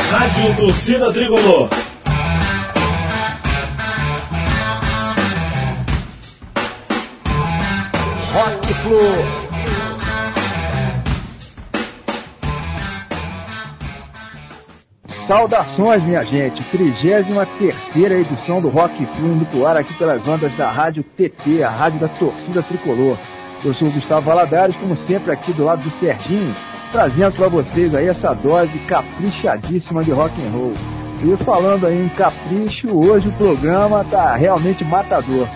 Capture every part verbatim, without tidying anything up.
Rádio Torcida Tricolor. Rock Flu. Saudações, minha gente. trigésima terceira edição do Rock Flu indo pro ar aqui pelas ondas da Rádio T T, a rádio da Torcida Tricolor. Eu sou o Gustavo Valadares, como sempre aqui do lado do Serginho, trazendo para vocês aí essa dose caprichadíssima de rock and roll. E falando aí em capricho, hoje o programa tá realmente matador.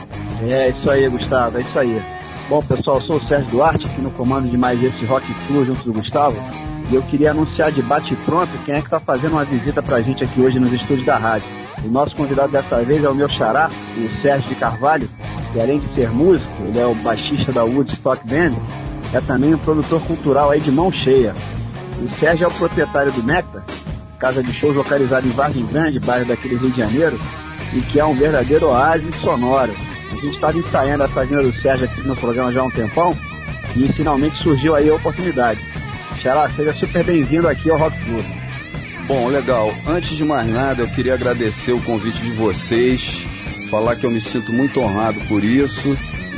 É isso aí, Gustavo, é isso aí. Bom, pessoal, eu sou o Sérgio Duarte, aqui no comando de mais esse Rock Flu junto do Gustavo. E eu queria anunciar de bate-pronto quem é que está fazendo uma visita pra gente aqui hoje nos estúdios da rádio. O nosso convidado dessa vez é o meu xará, o Sérgio de Carvalho, que além de ser músico, ele é o baixista da Woodstock Band, é também um produtor cultural aí de mão cheia. O Sérgio é o proprietário do Nectar, casa de shows localizada em Vargem Grande, bairro daquele Rio de Janeiro, e que é um verdadeiro oásis sonoro. A gente estava ensaiando essa vinda do Sérgio aqui no programa já há um tempão, e finalmente surgiu aí a oportunidade. Xará, seja super bem-vindo aqui ao Rock Flu. Bom, legal. Antes de mais nada, eu queria agradecer o convite de vocês, falar que eu me sinto muito honrado por isso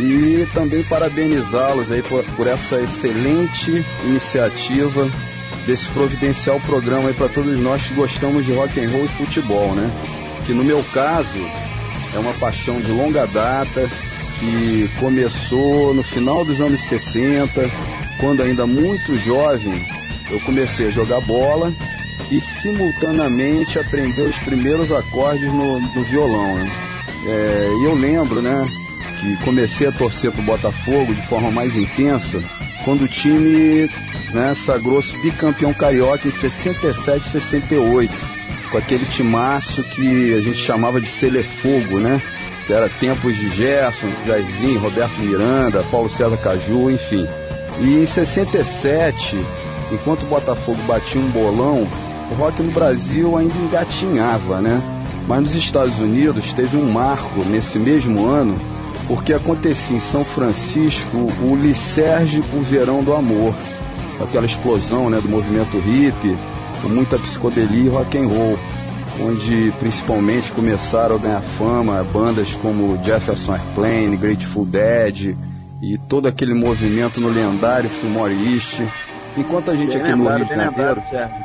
e também parabenizá-los aí por, por essa excelente iniciativa desse providencial programa aí para todos nós que gostamos de rock and roll e futebol, né? Que no meu caso é uma paixão de longa data que começou no final dos anos sessenta, quando ainda muito jovem, eu comecei a jogar bola e simultaneamente aprender os primeiros acordes no, no violão, né? É, e eu lembro, né, que comecei a torcer pro Botafogo de forma mais intensa quando o time, né, sagrou-se bicampeão carioca em sessenta e sete, sessenta e oito, com aquele timaço que a gente chamava de Selefogo, né? Que era tempos de Gerson, Jairzinho, Roberto Miranda, Paulo César Caju, enfim. E em sessenta e sete, enquanto o Botafogo batia um bolão, o rock no Brasil ainda engatinhava, né? Mas nos Estados Unidos teve um marco nesse mesmo ano, porque acontecia em São Francisco o lisérgico Verão do Amor, aquela explosão, né, do movimento hippie, com muita psicodelia e rock and roll, onde principalmente começaram a ganhar fama bandas como Jefferson Airplane, Grateful Dead e todo aquele movimento no lendário Fillmore East. Enquanto a gente bem aqui lembrado, no Rio de Janeiro...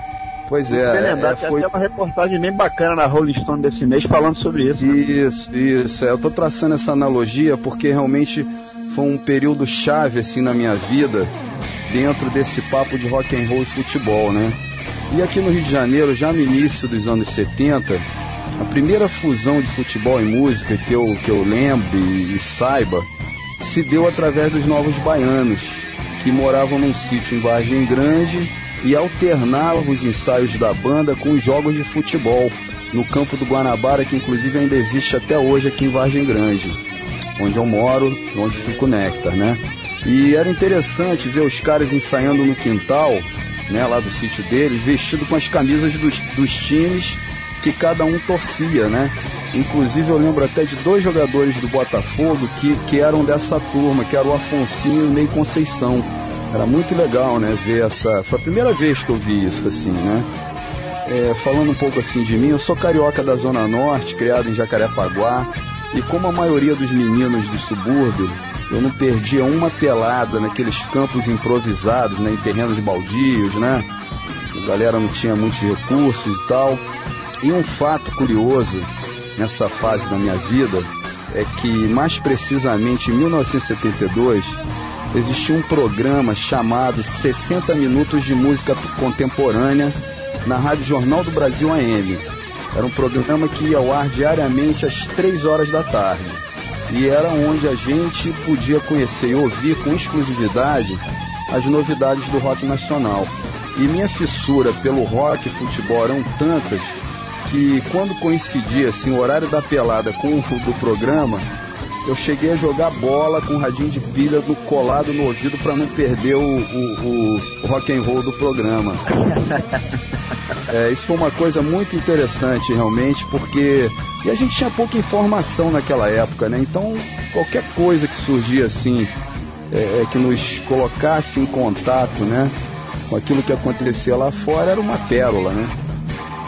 Pois é, bem lembrado, é, foi... Tem até uma reportagem bem bacana na Rolling Stone desse mês falando sobre isso. Isso, né? isso. É, eu tô traçando essa analogia porque realmente foi um período chave assim na minha vida dentro desse papo de rock and roll e futebol, né? E aqui no Rio de Janeiro, já no início dos anos setenta, a primeira fusão de futebol e música que eu, que eu lembro e, e saiba se deu através dos Novos Baianos, que moravam num sítio em Vargem Grande e alternavam os ensaios da banda com os jogos de futebol no campo do Guanabara, que inclusive ainda existe até hoje aqui em Vargem Grande, onde eu moro, onde fica o Nectar, né? E era interessante ver os caras ensaiando no quintal, né, lá do sítio deles, vestido com as camisas dos, dos times que cada um torcia, né? Inclusive eu lembro até de dois jogadores do Botafogo que, que eram dessa turma, que era o Afonsinho e o Ney Conceição. Era muito legal, né, ver essa... Foi a primeira vez que eu vi isso, assim, né? É, falando um pouco assim de mim, eu sou carioca da Zona Norte, criado em Jacarepaguá, e como a maioria dos meninos do subúrbio, eu não perdia uma pelada naqueles campos improvisados, né, em terrenos baldios, né? A galera não tinha muitos recursos e tal. E um fato curioso nessa fase da minha vida é que, mais precisamente em mil novecentos e setenta e dois, existia um programa chamado sessenta Minutos de Música Contemporânea na Rádio Jornal do Brasil A M. Era um programa que ia ao ar diariamente às três horas da tarde. E era onde a gente podia conhecer e ouvir com exclusividade as novidades do rock nacional. E minha fissura pelo rock e futebol eram tantas que, quando coincidia assim, o horário da pelada com o do programa, eu cheguei a jogar bola com um radinho de pilha do colado no ouvido para não perder o, o, o, o rock and roll do programa. É, isso foi uma coisa muito interessante realmente, porque e a gente tinha pouca informação naquela época, né? Então qualquer coisa que surgia assim, é, que nos colocasse em contato, né, com aquilo que acontecia lá fora, era uma pérola, né?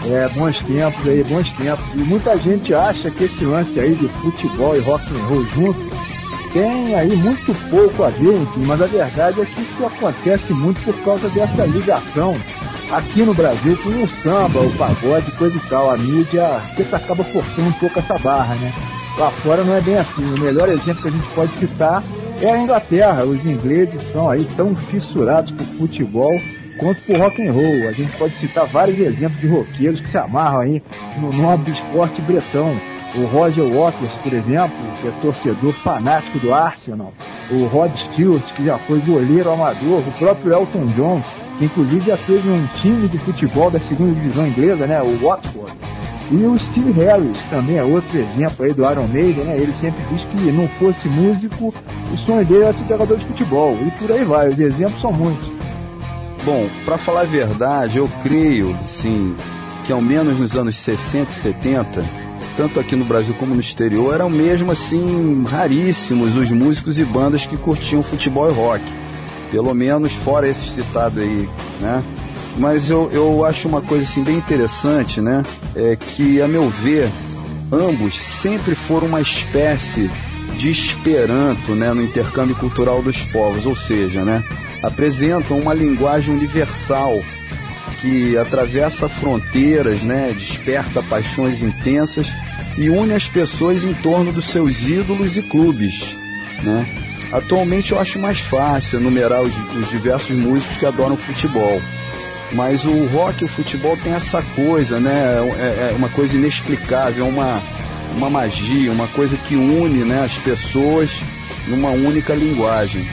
É, bons tempos aí, bons tempos. E muita gente acha que esse lance aí de futebol e rock and roll junto tem aí muito pouco a ver, enfim, mas a verdade é que isso acontece muito por causa dessa ligação aqui no Brasil com o samba, o pagode, coisa e tal. A mídia sempre acaba forçando um pouco essa barra, né? Lá fora não é bem assim. O melhor exemplo que a gente pode citar é a Inglaterra. Os ingleses são aí tão fissurados por futebol quanto por rock and roll. A gente pode citar vários exemplos de roqueiros que se amarram aí no nobre esporte bretão. O Roger Waters, por exemplo, que é torcedor fanático do Arsenal. O Rod Stewart, que já foi goleiro amador. O próprio Elton John, que inclusive já teve um time de futebol da segunda divisão inglesa, né? O Watford. E o Steve Harris também é outro exemplo aí do Iron Maiden, né? Ele sempre diz que não fosse músico, o sonho dele era ser jogador de futebol. E por aí vai, os exemplos são muitos. Bom, para falar a verdade, eu creio, sim, que ao menos nos anos sessenta e setenta, tanto aqui no Brasil como no exterior, eram mesmo assim raríssimos os músicos e bandas que curtiam futebol e rock. Pelo menos fora esses citados aí, né? Mas eu, eu acho uma coisa assim bem interessante, né? É que, a meu ver, ambos sempre foram uma espécie de esperanto, né, no intercâmbio cultural dos povos, ou seja, né, apresentam uma linguagem universal que atravessa fronteiras, né, desperta paixões intensas e une as pessoas em torno dos seus ídolos e clubes, né? Atualmente eu acho mais fácil enumerar os, os diversos músicos que adoram futebol, mas o rock e o futebol tem essa coisa, né, é, é uma coisa inexplicável, uma, uma magia, uma coisa que une, né, as pessoas numa única linguagem.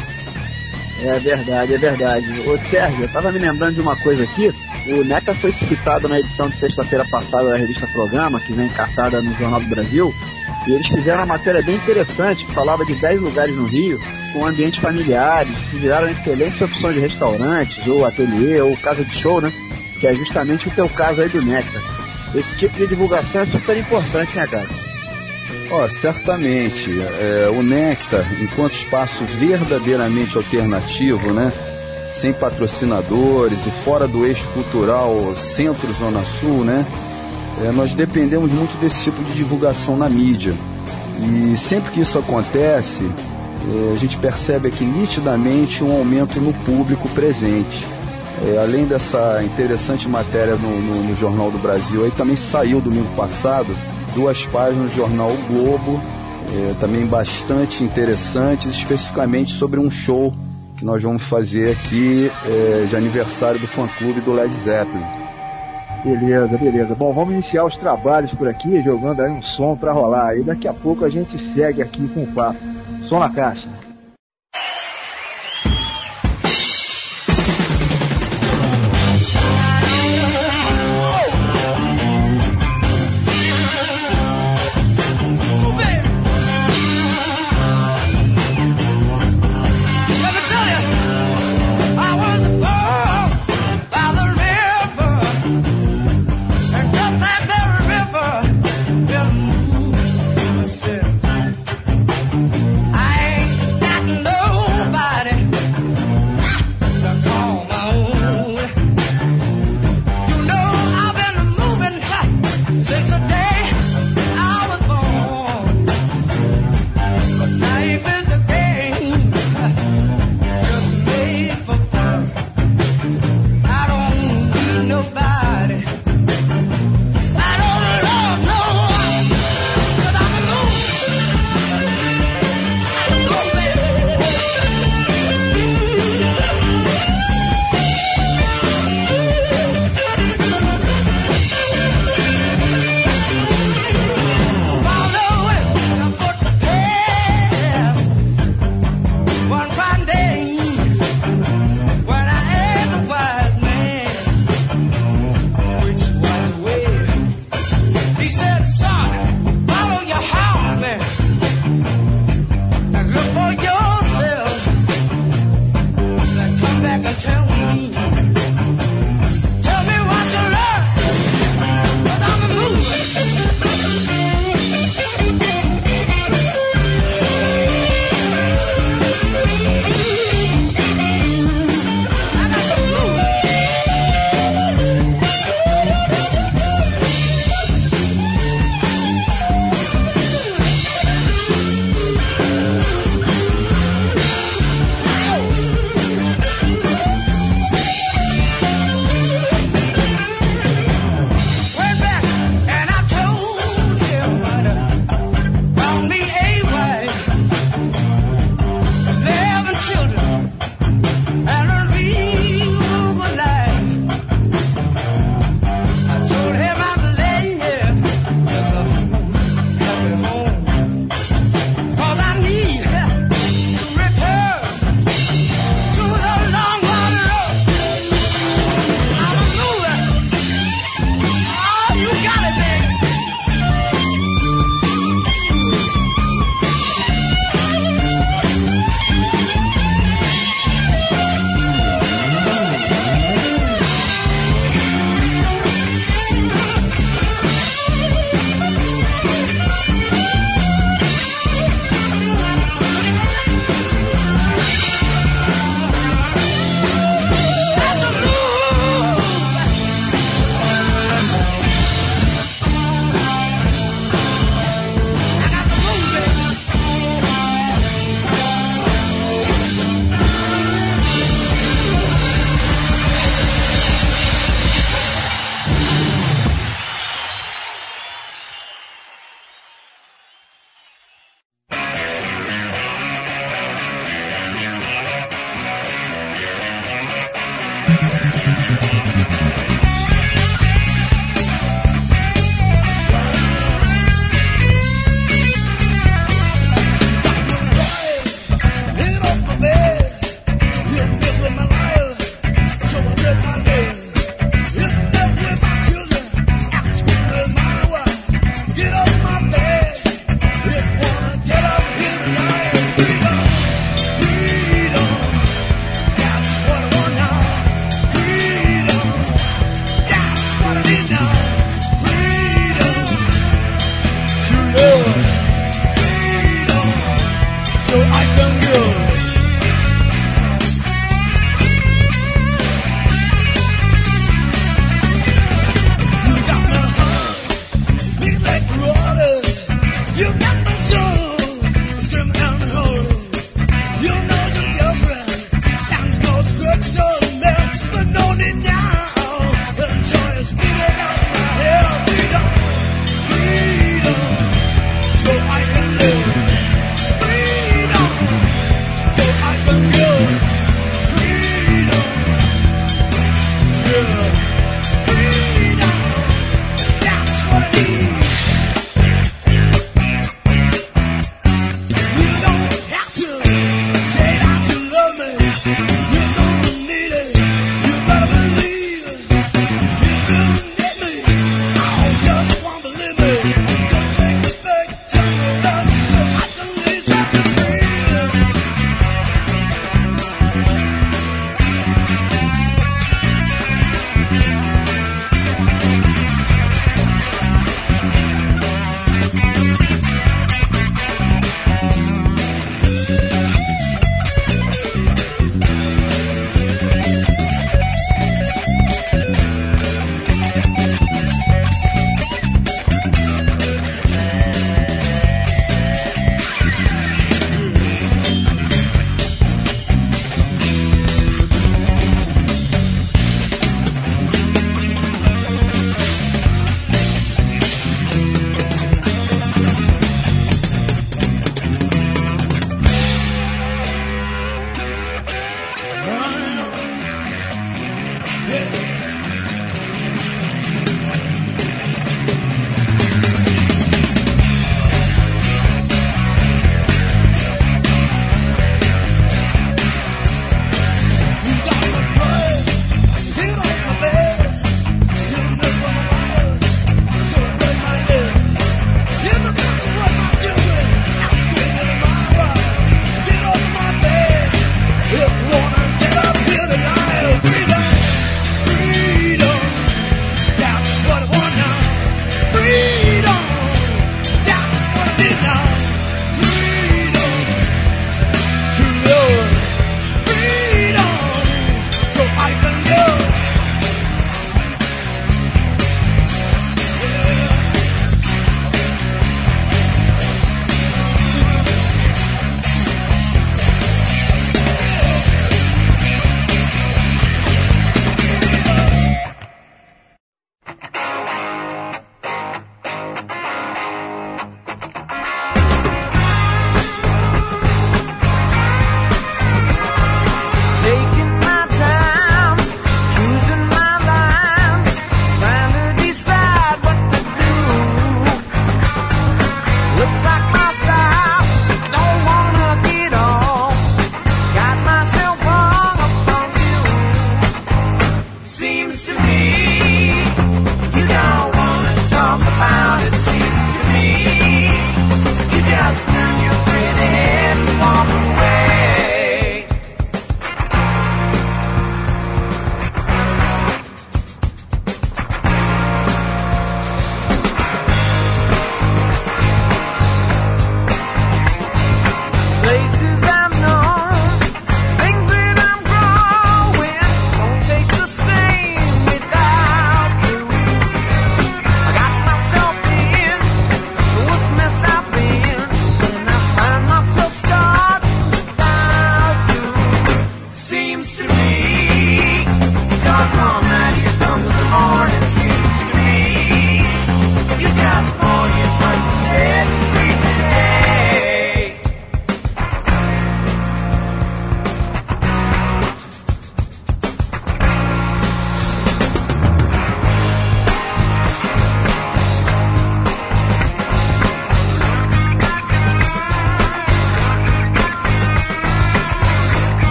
É verdade, é verdade. Ô Sérgio, eu tava me lembrando de uma coisa aqui. O Neca foi citado na edição de sexta-feira passada da revista Programa, que vem encartada no Jornal do Brasil, e eles fizeram uma matéria bem interessante que falava de dez lugares no Rio com ambientes familiares, que viraram excelentes opções de restaurantes, ou ateliê, ou casa de show, né? Que é justamente o teu caso aí do Neca. Esse tipo de divulgação é super importante, né, cara? Ó, oh, certamente. É, o Nectar, enquanto espaço verdadeiramente alternativo, né, sem patrocinadores e fora do eixo cultural centro-zona sul, né, é, nós dependemos muito desse tipo de divulgação na mídia. E sempre que isso acontece, é, a gente percebe aqui nitidamente um aumento no público presente. É, além dessa interessante matéria no, no, no Jornal do Brasil, aí também saiu domingo passado duas páginas do jornal O Globo, é, também bastante interessantes, especificamente sobre um show que nós vamos fazer aqui é, de aniversário do fã-clube do Led Zeppelin. Beleza, beleza. Bom, vamos iniciar os trabalhos por aqui, jogando aí um som pra rolar. E daqui a pouco a gente segue aqui com o papo. Som na caixa. I ain't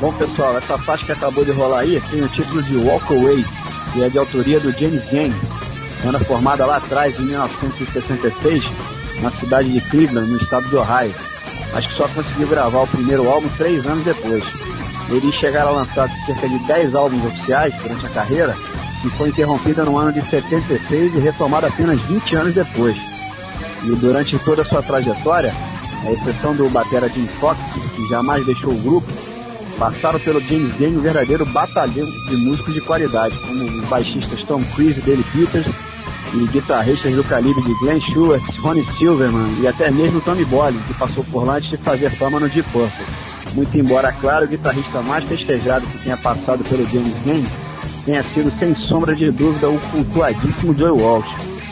Bom, pessoal, essa faixa que acabou de rolar aí tem o título de Walk Away, que é de autoria do James Gang, banda formada lá atrás, em mil novecentos e sessenta e seis, na cidade de Cleveland, no estado do Ohio. Acho que só conseguiu gravar o primeiro álbum três anos depois. Eles chegaram a lançar cerca de dez álbuns oficiais durante a carreira, que foi interrompida no ano de setenta e seis e retomada apenas vinte anos depois. E durante toda a sua trajetória, a exceção do batera Jim Fox, que jamais deixou o grupo, passaram pelo James Gang um verdadeiro batalhão de músicos de qualidade, como os baixistas Tom Cruise e Dale Peters, e guitarristas do calibre de Glenn Stewart, Ronnie Silverman e até mesmo Tommy Bolin, que passou por lá antes de fazer fama no Deep Purple. Muito embora, claro, o guitarrista mais festejado que tenha passado pelo James Gang tenha sido, sem sombra de dúvida, o cultuadíssimo Joe Walsh.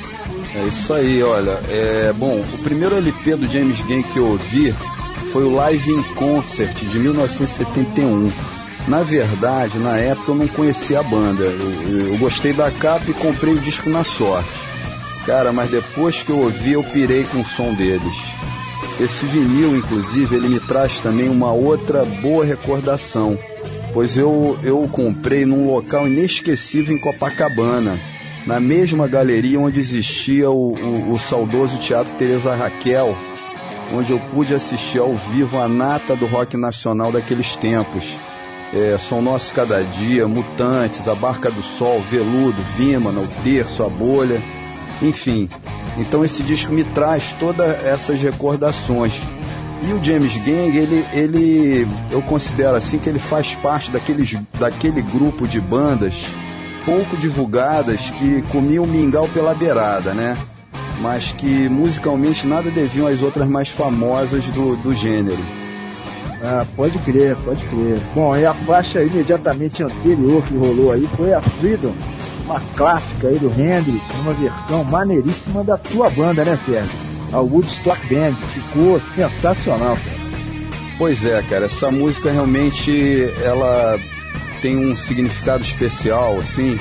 É isso aí, olha. É, bom, o primeiro L P do James Gang que eu ouvi foi o Live in Concert, de mil novecentos e setenta e um. Na verdade, na época eu não conhecia a banda. Eu, eu gostei da capa e comprei o disco na sorte. Cara, mas depois que eu ouvi, eu pirei com o som deles. Esse vinil, inclusive, ele me traz também uma outra boa recordação, pois eu, eu o comprei num local inesquecível em Copacabana, na mesma galeria onde existia o, o, o saudoso Teatro Teresa Raquel, onde eu pude assistir ao vivo a nata do rock nacional daqueles tempos. É, Som Nosso Cada Dia, Mutantes, A Barca do Sol, Veludo, Vímana, O Terço, A Bolha, enfim. Então esse disco me traz todas essas recordações. E o James Gang, ele, ele, eu considero assim que ele faz parte daqueles, daquele grupo de bandas pouco divulgadas que comiam mingau pela beirada, né? Mas que musicalmente nada deviam às outras mais famosas do, do gênero. Ah, pode crer, pode crer. Bom, e a faixa imediatamente anterior que rolou aí foi a Freedom, uma clássica aí do Hendrix, uma versão maneiríssima da sua banda, né, Sérgio? A Woodstock Band. Ficou sensacional, cara. Pois é, cara, essa música realmente ela tem um significado especial, assim.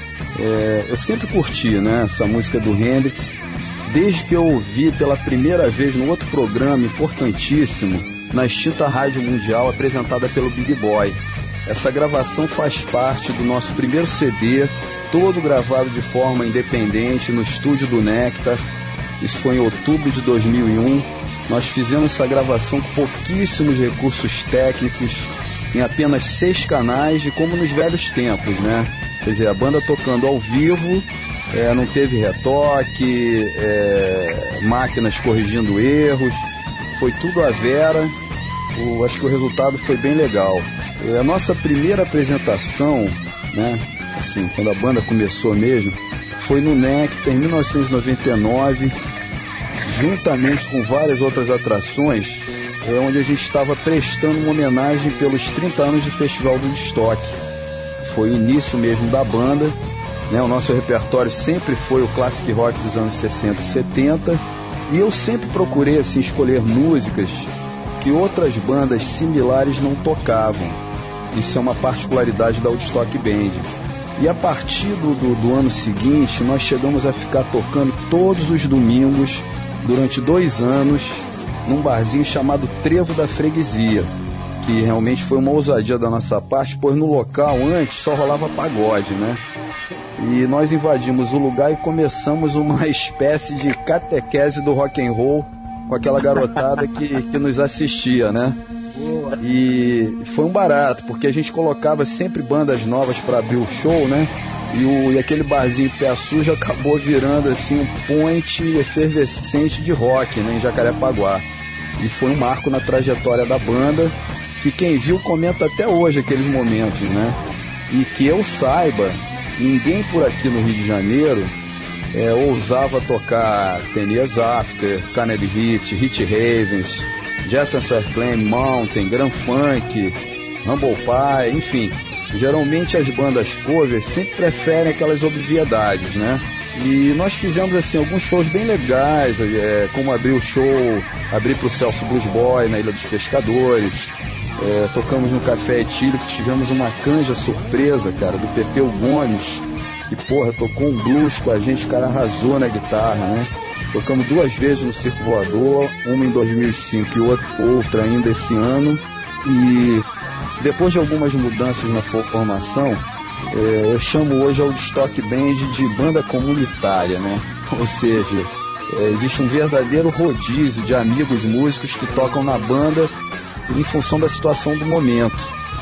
É, eu sempre curti, né, essa música do Hendrix, desde que eu ouvi pela primeira vez no outro programa importantíssimo, na extinta Rádio Mundial, apresentada pelo Big Boy. Essa gravação faz parte do nosso primeiro C D, todo gravado de forma independente no estúdio do Nectar. Isso foi em outubro de dois mil e um. Nós fizemos essa gravação com pouquíssimos recursos técnicos, em apenas seis canais, e como nos velhos tempos, né? Quer dizer, a banda tocando ao vivo, é, não teve retoque, é, máquinas corrigindo erros, foi tudo à vera. O, acho que o resultado foi bem legal. É, a nossa primeira apresentação, né, assim, quando a banda começou mesmo, foi no Nectar em mil novecentos e noventa e nove, juntamente com várias outras atrações, é, onde a gente estava prestando uma homenagem pelos trinta anos do Festival do Woodstock. Foi o início mesmo da banda, né? O nosso repertório sempre foi o classic rock dos anos sessenta e setenta, e eu sempre procurei assim, escolher músicas que outras bandas similares não tocavam. Isso é uma particularidade da Woodstock Band. E a partir do, do, do ano seguinte, nós chegamos a ficar tocando todos os domingos, durante dois anos, num barzinho chamado Trevo da Freguesia, que realmente foi uma ousadia da nossa parte, pois no local antes só rolava pagode, né? E nós invadimos o lugar e começamos uma espécie de catequese do rock and roll com aquela garotada que, que nos assistia, né? E foi um barato, porque a gente colocava sempre bandas novas para abrir o show, né? E, o, e aquele barzinho Pé Sujo acabou virando assim um point efervescente de rock, né, em Jacarepaguá. E foi um marco na trajetória da banda, que quem viu comenta até hoje aqueles momentos, né? E que eu saiba, ninguém por aqui no Rio de Janeiro é, ousava tocar Ten Years After, Carnegie Hit, Hit Ravens, Jefferson Airplane, Mountain, Grand Funk, Humble Pie, enfim. Geralmente as bandas covers sempre preferem aquelas obviedades, né? E nós fizemos assim alguns shows bem legais, é, como abrir o show, abrir pro Celso Blues Boy na Ilha dos Pescadores, é, tocamos no Café Etílio, que tivemos uma canja surpresa, cara, do Pepeu Gomes, que porra, tocou um blues com a gente, o cara arrasou na guitarra, né? Tocamos duas vezes no Circo Voador, uma em dois mil e cinco e outra, outra ainda esse ano, e depois de algumas mudanças na formação, é, eu chamo hoje ao Stock Band de banda comunitária, né? Ou seja, é, existe um verdadeiro rodízio de amigos músicos que tocam na banda em função da situação do momento.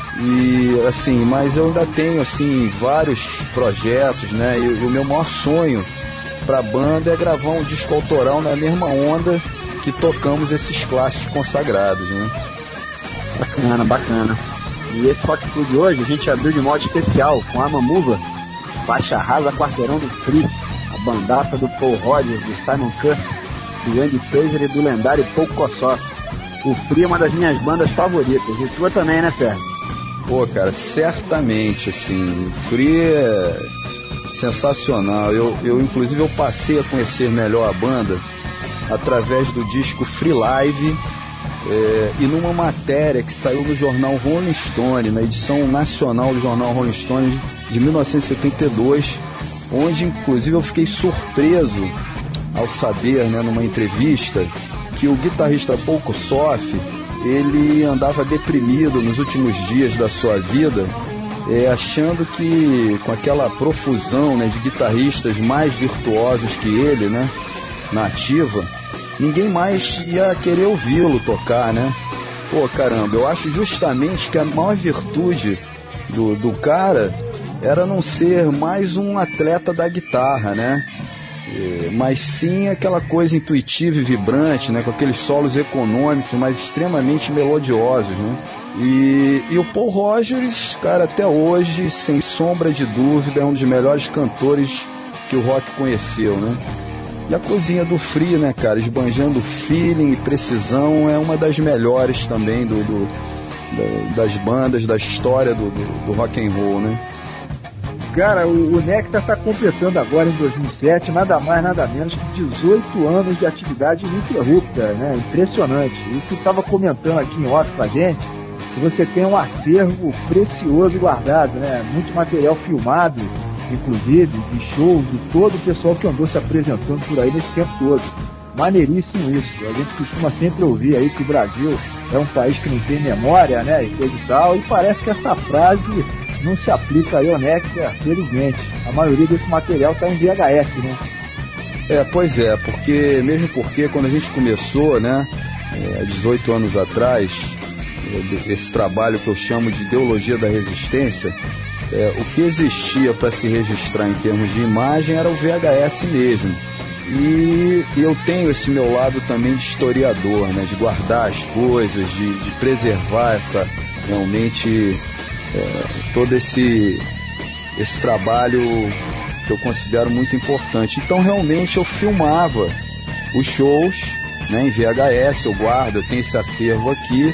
E assim, mas eu ainda tenho assim vários projetos, né? E, e o meu maior sonho para a banda é gravar um disco autoral na mesma onda que tocamos esses clássicos consagrados, né? Bacana, bacana. E esse Rock Tour de hoje a gente abriu de modo especial com a Mamuva, faixa rasa Quarteirão do Free, a bandata do Paul Rodgers, do Simon Curtis, do Andy Fraser e do lendário Paul Kossoff. O Free é uma das minhas bandas favoritas, e tua também, né, Fer? Pô, cara, certamente, assim, Free é sensacional. Eu, eu, inclusive, eu passei a conhecer melhor a banda através do disco Free Live, é, e numa matéria que saiu no jornal Rolling Stone, na edição nacional do jornal Rolling Stone de mil novecentos e setenta e dois, onde, inclusive, eu fiquei surpreso ao saber, né, numa entrevista, que o guitarrista Paul Kossoff, ele andava deprimido nos últimos dias da sua vida, é, achando que com aquela profusão, né, de guitarristas mais virtuosos que ele, né, na ativa, ninguém mais ia querer ouvi-lo tocar, né? Pô, caramba, eu acho justamente que a maior virtude do, do cara era não ser mais um atleta da guitarra, né? É, mas sim aquela coisa intuitiva e vibrante, né? Com aqueles solos econômicos, mas extremamente melodiosos, né? E, e o Paul Rodgers, cara, até hoje, sem sombra de dúvida, é um dos melhores cantores que o rock conheceu, né? E a cozinha do Free, né, cara, esbanjando feeling e precisão, é uma das melhores também do, do, da, das bandas, da história do, do, do rock and roll, né? Cara, o, o Nectar está completando agora, em dois mil e sete, nada mais, nada menos que dezoito anos de atividade ininterrupta, né? Impressionante. E tu estava comentando aqui em off com a gente que você tem um acervo precioso guardado, né? Muito material filmado, inclusive, de shows de todo o pessoal que andou se apresentando por aí nesse tempo todo. Maneiríssimo isso. A gente costuma sempre ouvir aí que o Brasil é um país que não tem memória, né, e coisa e tal, e parece que essa frase não se aplica aí ao Nectar, felizmente. A maioria desse material está em V H S, né? É, pois é, porque, mesmo porque quando a gente começou, né, há é, dezoito anos atrás, esse trabalho que eu chamo de ideologia da resistência, É, o que existia para se registrar em termos de imagem era o V H S mesmo. E, e eu tenho esse meu lado também de historiador, né, de guardar as coisas, de, de preservar essa, realmente, é, todo esse, esse trabalho que eu considero muito importante. Então, realmente, eu filmava os shows, né, em V H S, eu guardo, eu tenho esse acervo aqui,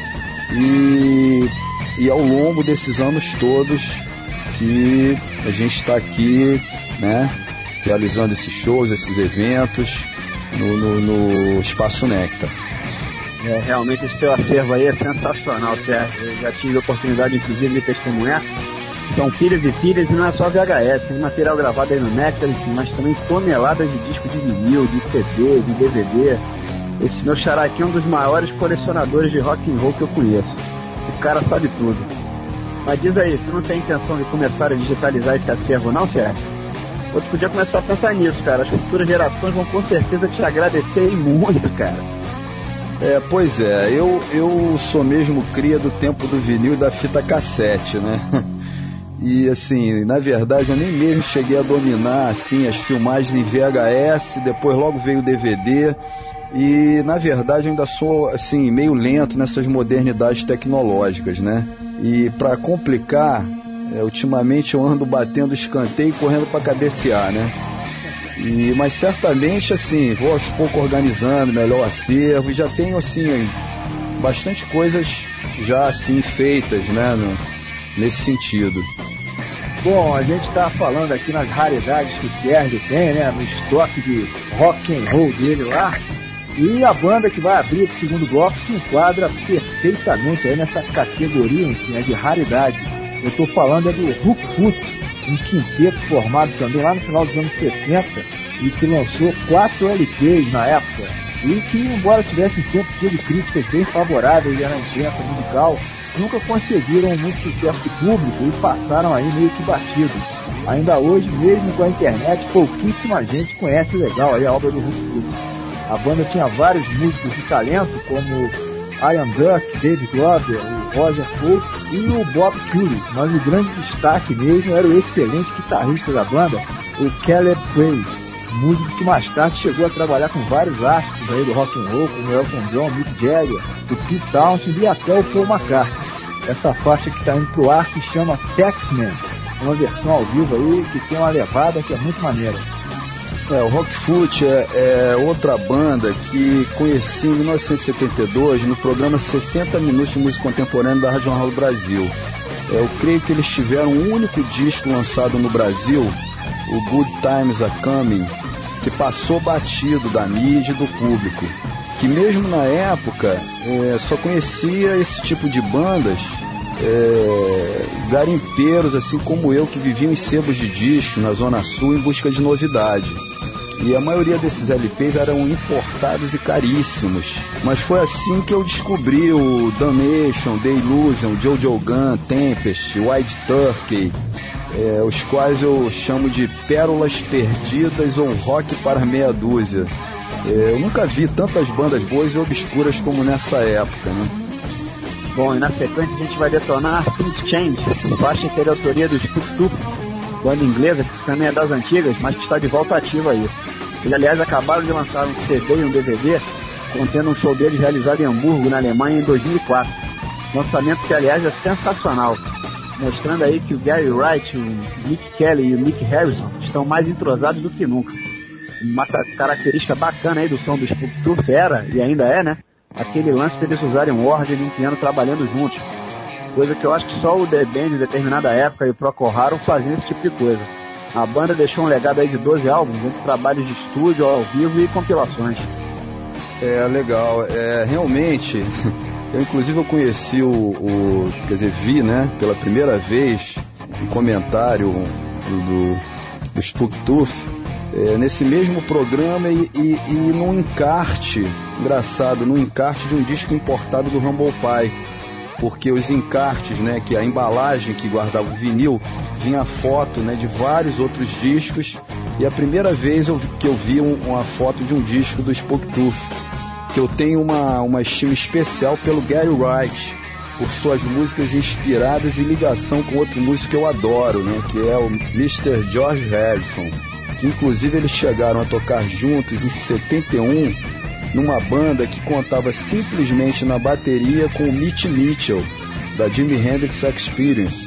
e, e ao longo desses anos todos que a gente está aqui, né, realizando esses shows, esses eventos no, no, no Espaço Nectar. É, realmente esse teu acervo aí é sensacional, Sérgio. Eu já tive a oportunidade, inclusive, de testemunhar. São filhos e filhas, e não é só V H S, tem material gravado aí no Nectar, mas também toneladas de discos de vinil, de C D, de D V D. Esse meu xará aqui é um dos maiores colecionadores de rock and roll que eu conheço. O cara sabe tudo. Mas diz aí, tu não tem intenção de começar a digitalizar esse acervo não, Sérgio? Ou tu podia começar a pensar nisso, cara. As futuras gerações vão com certeza te agradecer muito, cara. É, pois é, eu, eu sou mesmo cria do tempo do vinil e da fita cassete, né? E assim, na verdade eu nem mesmo cheguei a dominar assim, as filmagens em V H S, depois logo veio o D V D. E na verdade eu ainda sou assim, meio lento nessas modernidades tecnológicas, né? E para complicar, é, ultimamente eu ando batendo escanteio e correndo para cabecear, né? E, mas certamente assim, vou aos poucos organizando melhor o acervo, e já tenho assim bastante coisas já assim feitas, né, no, nesse sentido. Bom, a gente está falando aqui nas raridades que o Sérgio tem, né, no estoque de rock and roll dele lá. E a banda que vai abrir o segundo bloco se enquadra perfeitamente aí nessa categoria, enfim, é de raridade. Eu estou falando é do Hookfoot, um quinteto formado também lá no final dos anos sessenta e que lançou quatro L Ps na época. E que, embora tivesse sempre tido críticas bem favoráveis na imprensa musical, nunca conseguiram muito sucesso público e passaram aí meio que batidos. Ainda hoje, mesmo com a internet, pouquíssima gente conhece legal aí a obra do Hook. A banda tinha vários músicos de talento, como Ian Duck, Dave Glover, o Roger Folk e o Bob Curry, mas o grande destaque mesmo era o excelente guitarrista da banda, o Caleb Page, músico que mais tarde chegou a trabalhar com vários astros aí do rock and roll, como Elton John, Mick Jagger, o Pete Townshend e até o Paul McCartney. Essa faixa que está indo pro ar se chama Taxman, uma versão ao vivo aí que tem uma levada que é muito maneira. É, o Rockfoot é, é outra banda que conheci em mil novecentos e setenta e dois no programa sessenta Minutos de Música Contemporânea da Rádio Jornal do Brasil. É, eu creio que eles tiveram um único disco lançado no Brasil, o Good Times Are Coming, que passou batido da mídia e do público, que mesmo na época é, só conhecia esse tipo de bandas, é, garimpeiros assim como eu, que viviam em sebos de disco na Zona Sul em busca de novidade. E a maioria desses L Ps eram importados e caríssimos. Mas foi assim que eu descobri o Damnation, The Illusion, Jojo Gun, Tempest, White Turkey, é, os quais eu chamo de pérolas perdidas ou rock para meia dúzia. É, eu nunca vi tantas bandas boas e obscuras como nessa época, né? Bom, e na sequência a gente vai detonar Things Change, faixa que é de autoria do Spook Tooth, banda inglesa que também é das antigas, mas que está de volta ativa aí. Eles, aliás, acabaram de lançar um C D e um D V D contendo um show deles realizado em Hamburgo, na Alemanha, em dois mil e quatro. Lançamento que, aliás, é sensacional, mostrando aí que o Gary Wright, o Mick Kelly e o Nick Harrison estão mais entrosados do que nunca. Uma característica bacana aí do som do Spook Tooth era, e ainda é, né, aquele lance de eles usarem um órgão e um piano trabalhando juntos. Coisa que eu acho que só o The Band, em determinada época, e o Procol Harum faziam esse tipo de coisa. A banda deixou um legado aí de doze álbuns, entre trabalhos de estúdio, ao vivo e compilações. É, legal. É, realmente, eu inclusive eu conheci o, o, quer dizer, vi, né, pela primeira vez, um comentário do, do Spook Tooth, é, nesse mesmo programa e, e, e num encarte, engraçado, num encarte de um disco importado do Humble Pie. Porque os encartes, né, que a embalagem que guardava o vinil, vinha foto, né, de vários outros discos, e a primeira vez eu, que eu vi um, uma foto de um disco do Spook Tooth, que eu tenho uma, uma estima especial pelo Gary Wright, por suas músicas inspiradas em ligação com outro músico que eu adoro, né, que é o mister George Harrison, que inclusive eles chegaram a tocar juntos em setenta e um, numa banda que contava simplesmente na bateria com o Mitch Mitchell, da Jimi Hendrix Experience.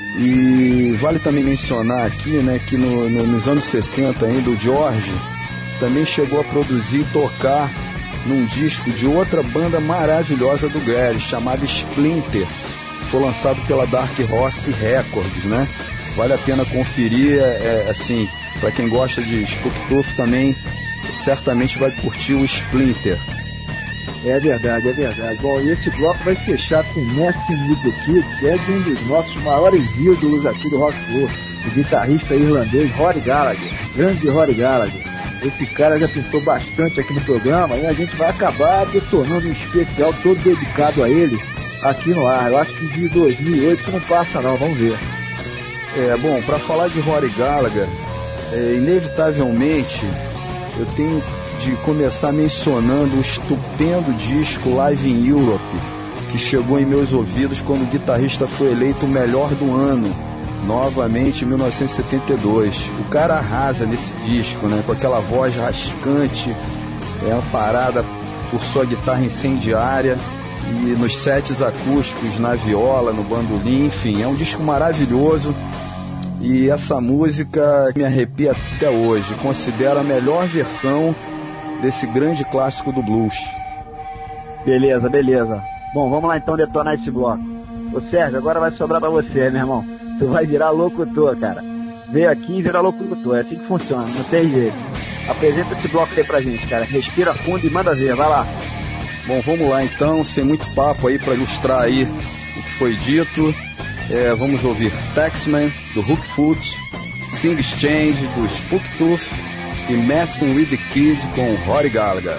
E vale também mencionar aqui, né, que no, no, nos anos sessenta ainda o George também chegou a produzir e tocar num disco de outra banda maravilhosa do Gary, chamada Splinter, que foi lançado pela Dark Horse Records, né? Vale a pena conferir, é, é, assim, para quem gosta de Spook Tooth também, certamente vai curtir o Splinter. É verdade, é verdade. Bom, e esse bloco vai fechar com Messing with the Kids, que é de um dos nossos maiores ídolos aqui do Rock Flow, o guitarrista irlandês Rory Gallagher, grande Rory Gallagher. Esse cara já pintou bastante aqui no programa e a gente vai acabar detonando um especial todo dedicado a ele aqui no ar. Eu acho que de dois mil e oito não passa não, vamos ver. É, bom, para falar de Rory Gallagher, é, inevitavelmente eu tenho de começar mencionando o estupendo disco Live in Europe, que chegou em meus ouvidos quando o guitarrista foi eleito o melhor do ano, novamente em mil novecentos e setenta e dois. O cara arrasa nesse disco, né, com aquela voz rascante, é uma parada por sua guitarra incendiária, e nos sets acústicos, na viola, no bandolim, enfim, é um disco maravilhoso. E essa música me arrepia até hoje, considero a melhor versão desse grande clássico do blues. Beleza, beleza. Bom, vamos lá então detonar esse bloco. Ô Sérgio, agora vai sobrar pra você, meu irmão. Tu vai virar locutor, cara. Veio aqui e vira locutor, é assim que funciona, não tem jeito. Apresenta esse bloco aí pra gente, cara. Respira fundo e manda ver, vai lá. Bom, vamos lá então, sem muito papo aí pra ilustrar aí o que foi dito. É, vamos ouvir Taxman, do Hookfoot, Things Change, do Spook Tooth e Messing with the Kid com Rory Gallagher.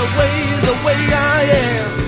way, the way I am.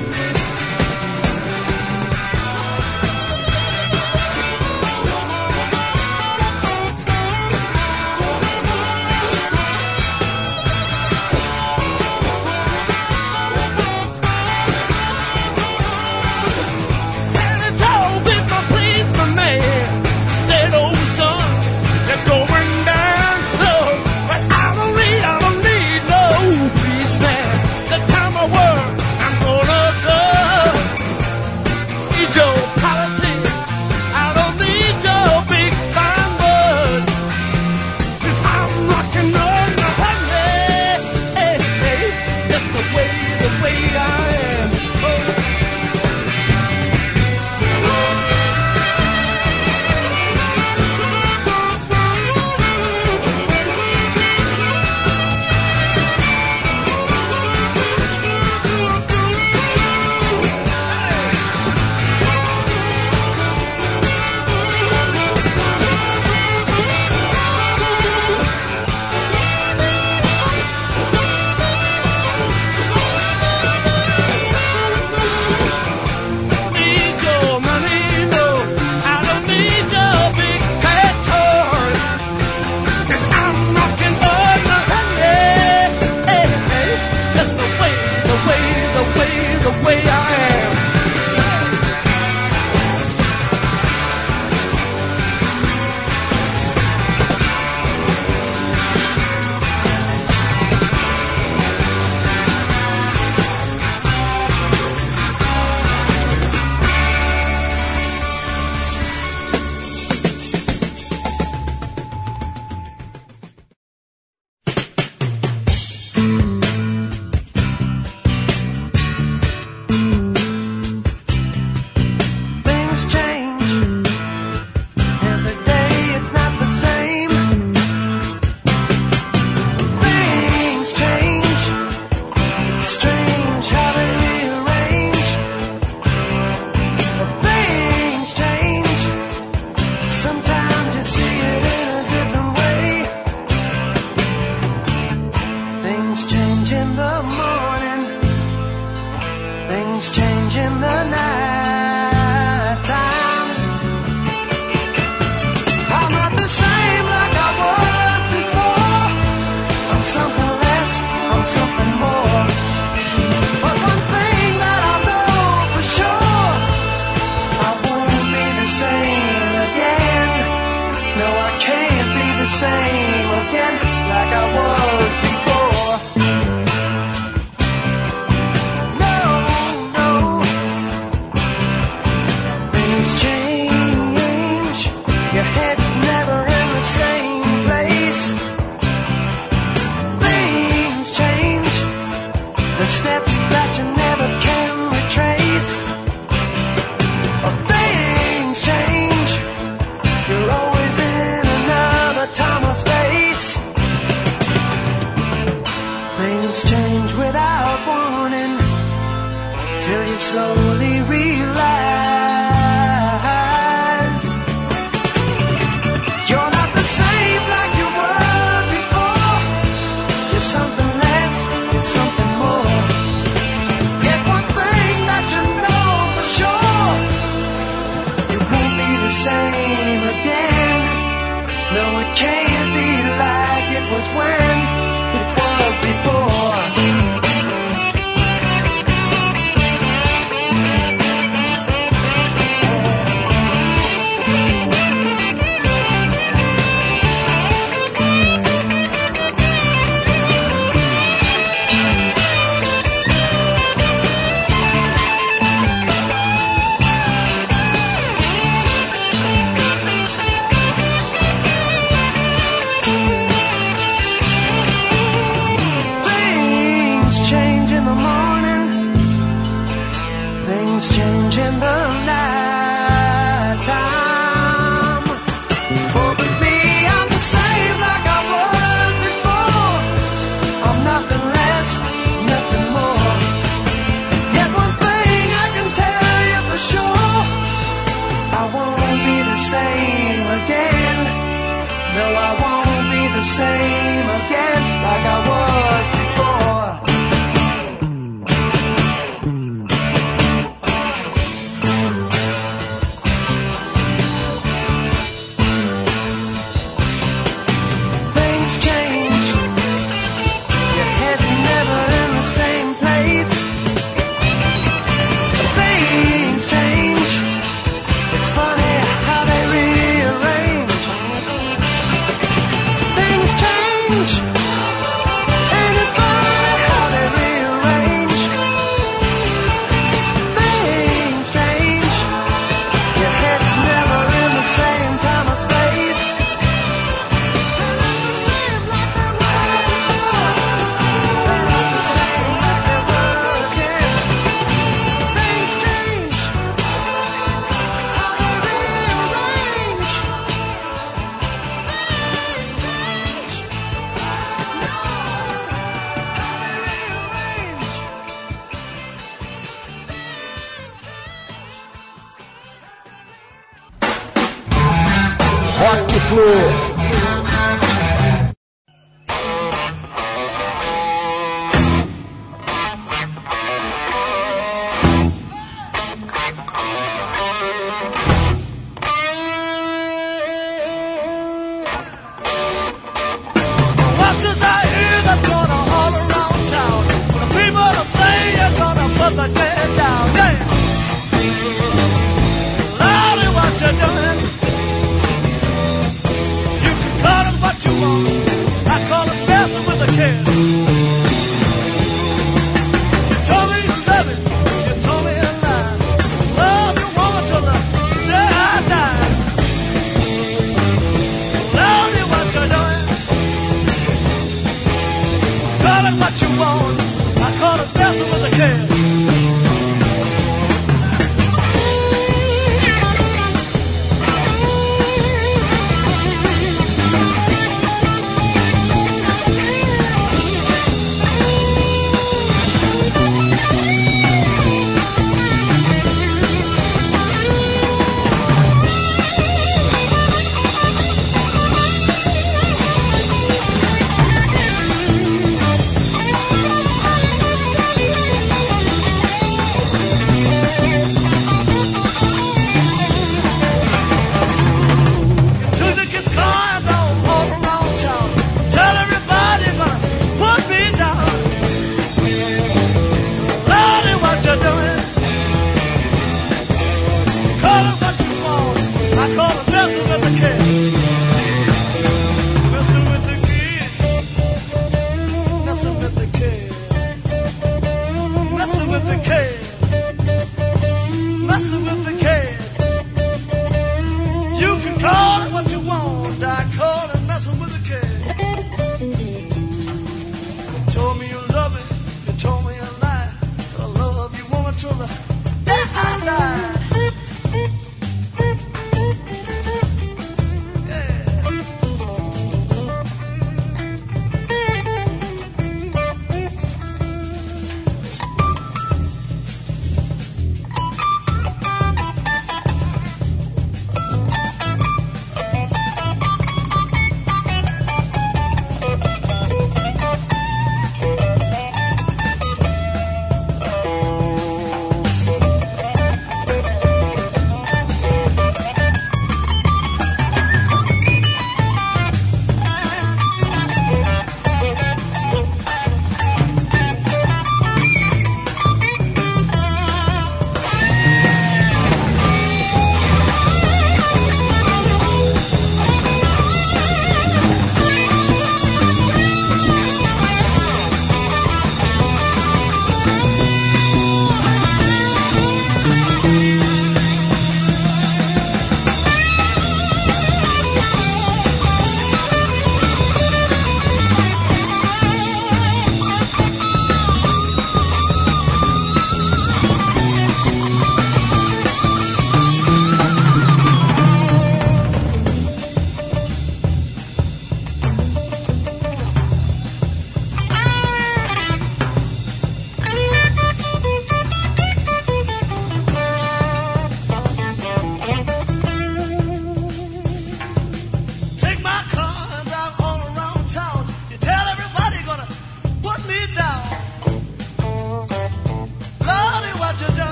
the same again like I was before. Flu.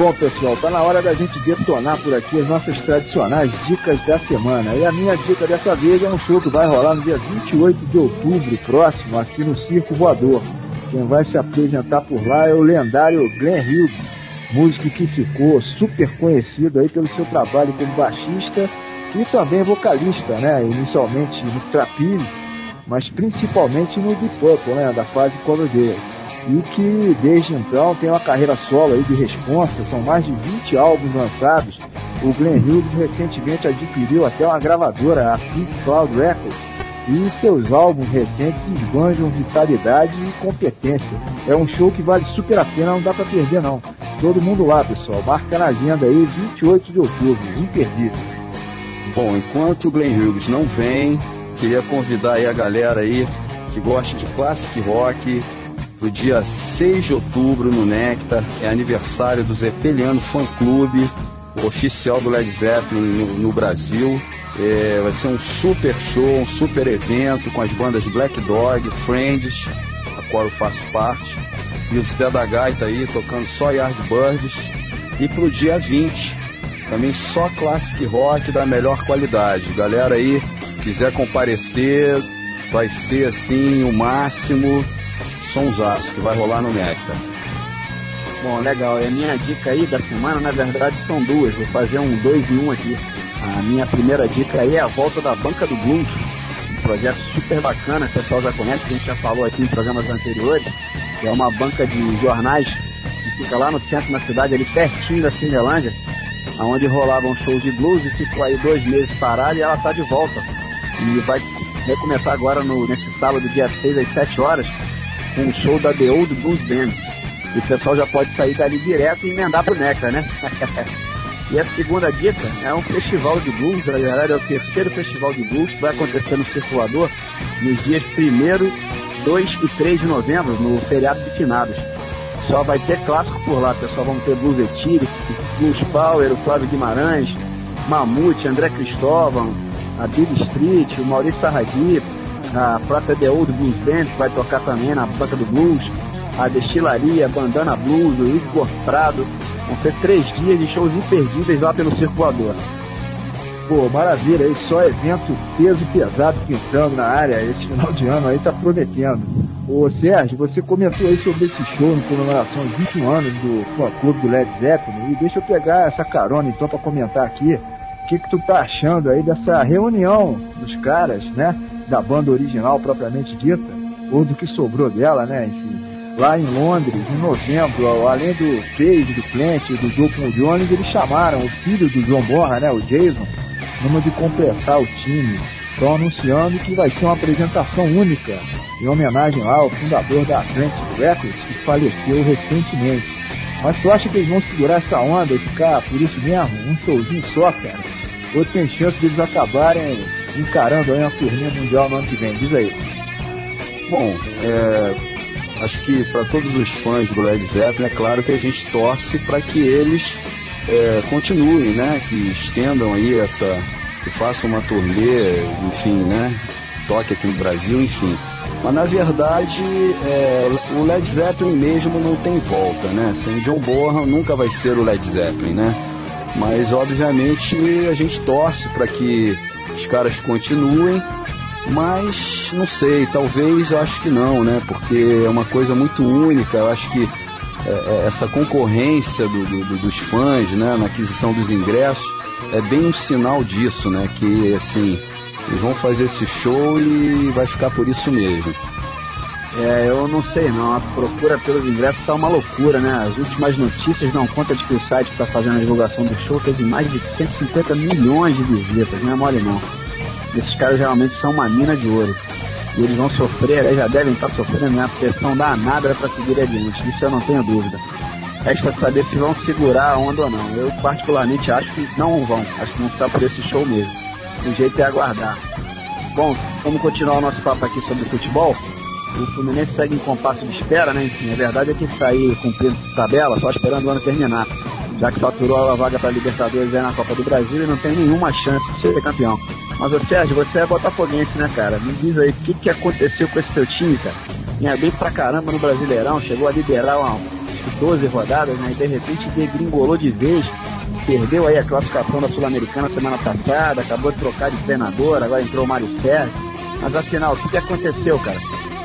Bom, pessoal, tá na hora da gente detonar por aqui as nossas tradicionais dicas da semana. E a minha dica dessa vez é um show que vai rolar no dia vinte e oito de outubro próximo, aqui no Circo Voador. Quem vai se apresentar por lá é o lendário Glenn Hughes, músico que ficou super conhecido aí pelo seu trabalho como baixista e também vocalista, né? Inicialmente no Trapeze, mas principalmente no Deep Purple, né? Da fase Coverdale. E que desde então tem uma carreira solo aí de responsa, são mais de vinte álbuns lançados. O Glenn Hughes recentemente adquiriu até uma gravadora, a Pink Cloud Records, e seus álbuns recentes esbanjam vitalidade e competência. É um show que vale super a pena, não dá pra perder não. Todo mundo lá, pessoal, marca na agenda aí, vinte e oito de outubro, imperdível. Bom, enquanto o Glenn Hughes não vem, queria convidar aí a galera aí que gosta de classic rock, pro dia seis de outubro no Nectar, é aniversário do Zeppeliano Fan Clube, o oficial do Led Zeppelin no, no Brasil. É, vai ser um super show, um super evento com as bandas Black Dog, Friends, a qual eu faço parte, e o Zé da Gaita aí tocando só Yardbirds. E pro dia vinte, também só classic rock da melhor qualidade. Galera aí, quiser comparecer, vai ser assim o máximo. Sonsaço que vai rolar no Nectar. Bom, legal. E a minha dica aí da semana, na verdade, são duas. Vou fazer um dois em um aqui. A minha primeira dica aí é a volta da Banca do Blues. Um projeto super bacana, o pessoal já conhece, que a gente já falou aqui em programas anteriores. É uma banca de jornais que fica lá no centro da cidade, ali pertinho da Cinelândia, onde rolavam shows de blues, e ficou aí dois meses parado e ela está de volta. E vai recomeçar agora no, nesse sábado, dia seis, às sete horas, com um show da The Old Blues Band. E o pessoal já pode sair dali direto e emendar pro Nectar, né? E a segunda dica é um festival de blues, na verdade é o terceiro festival de blues que vai acontecer no Circo Voador nos dias primeiro, dois e três de novembro, no feriado de finados. Só vai ter clássico por lá, pessoal. Vamos ter Blues Etílico, Blues Power, o Flávio Guimarães, Mamute, André Cristóvão, a Billy Street, o Maurício Sarragui, a própria The Old Blues Band, que vai tocar também na Banca do Blues, a Destilaria, Bandana Blues, o Igor Prado. Vão ser três dias de shows imperdíveis lá pelo Circo Voador. Pô, maravilha aí, só evento peso pesado pintando na área, esse final de ano aí tá prometendo. Ô Sérgio, você comentou aí sobre esse show em comemoração aos vinte e um anos do fã clube do Led Zeppelin, e deixa eu pegar essa carona então pra comentar aqui, o que que tu tá achando aí dessa reunião dos caras, né, da banda original propriamente dita, ou do que sobrou dela, né, enfim, lá em Londres, em novembro, além do Cage, do Plant e do Joe Paul Jones, eles chamaram o filho do John Bonham, né, o Jason, numa de completar o time. Estão anunciando que vai ser uma apresentação única, em homenagem lá ao fundador da Atlantic Records, que faleceu recentemente. Mas tu acha que eles vão segurar essa onda e ficar por isso mesmo? Um showzinho só, cara? Ou tem chance de eles acabarem encarando aí uma turnê mundial no ano que vem? Diz aí. Bom, é, acho que para todos os fãs do Led Zeppelin, é claro que a gente torce para que eles é, continuem, né? Que estendam aí essa... que façam uma turnê, enfim, né? Toque aqui no Brasil, enfim. Mas na verdade, é, o Led Zeppelin mesmo não tem volta, né? Sem John Bonham nunca vai ser o Led Zeppelin, né? Mas obviamente a gente torce para que os caras continuem, mas não sei, talvez, eu acho que não, né? Porque é uma coisa muito única. Eu acho que é, essa concorrência do, do, dos fãs, né, na aquisição dos ingressos, é bem um sinal disso, né? Que, assim, eles vão fazer esse show e vai ficar por isso mesmo. É, eu não sei não, a procura pelos ingressos tá uma loucura, né? As últimas notícias dão conta de que o site que tá fazendo a divulgação do show teve mais de cento e cinquenta milhões de visitas, não é mole não. Esses caras realmente são uma mina de ouro. E eles vão sofrer, eles já devem estar sofrendo, né? A pressão danada para seguir adiante, isso eu não tenho dúvida. Resta saber se vão segurar a onda ou não. Eu particularmente acho que não vão, acho que vão ficar por esse show mesmo. O jeito é aguardar. Bom, vamos continuar o nosso papo aqui sobre futebol. O Fluminense segue em compasso de espera, né? Enfim, a verdade é que está aí cumprindo tabela, só esperando o ano terminar, já que faturou a vaga para a Libertadores aí na Copa do Brasil e não tem nenhuma chance de ser campeão. Mas, ô Sérgio, você é botafoguense, né, cara? Me diz aí, o que, que aconteceu com esse teu time, cara? Vinha bem pra caramba no Brasileirão, chegou a liderar uma que doze rodadas, né? E de repente degringolou de vez, perdeu aí a classificação da Sul-Americana semana passada, acabou de trocar de treinador, agora entrou o Mário Sérgio. Mas afinal, o que, que aconteceu, cara?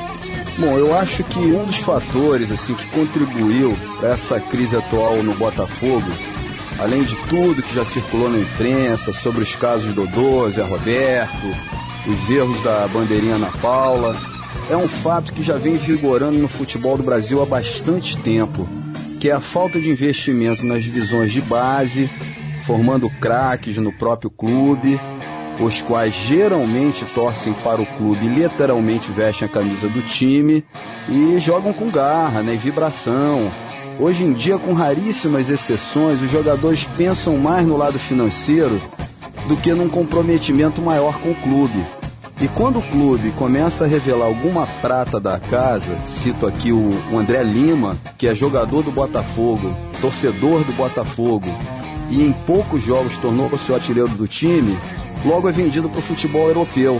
Bom, eu acho que um dos fatores assim, que contribuiu para essa crise atual no Botafogo, além de tudo que já circulou na imprensa sobre os casos Dodô, Zé Roberto, os erros da bandeirinha Ana Paula, é um fato que já vem vigorando no futebol do Brasil há bastante tempo, que é a falta de investimento nas divisões de base, formando craques no próprio clube, os quais geralmente torcem para o clube e literalmente vestem a camisa do time e jogam com garra, né, e vibração. Hoje em dia, com raríssimas exceções, os jogadores pensam mais no lado financeiro do que num comprometimento maior com o clube. E quando o clube começa a revelar alguma prata da casa, cito aqui o, o André Lima, que é jogador do Botafogo, torcedor do Botafogo, e em poucos jogos tornou-se o artilheiro do time, logo é vendido para o futebol europeu.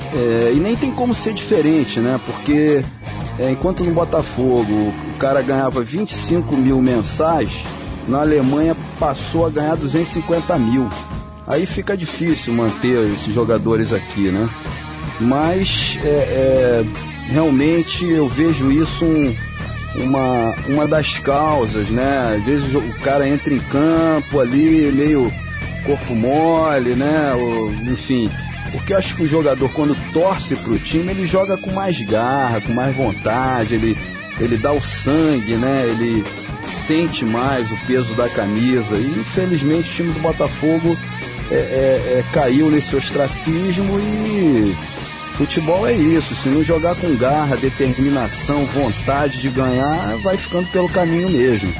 É, e nem tem como ser diferente, né? Porque é, enquanto no Botafogo o cara ganhava vinte e cinco mil mensais, na Alemanha passou a ganhar duzentos e cinquenta mil. Aí fica difícil manter esses jogadores aqui, né? Mas é, é, realmente eu vejo isso um, uma, uma das causas, né? Às vezes o cara entra em campo ali meio corpo mole, né? Ou, enfim, porque eu acho que o jogador, quando torce pro time, ele joga com mais garra, com mais vontade, ele, ele dá o sangue, né? Ele sente mais o peso da camisa. E infelizmente o time do Botafogo é, é, é, caiu nesse ostracismo. E futebol é isso, se não jogar com garra, determinação, vontade de ganhar, vai ficando pelo caminho mesmo.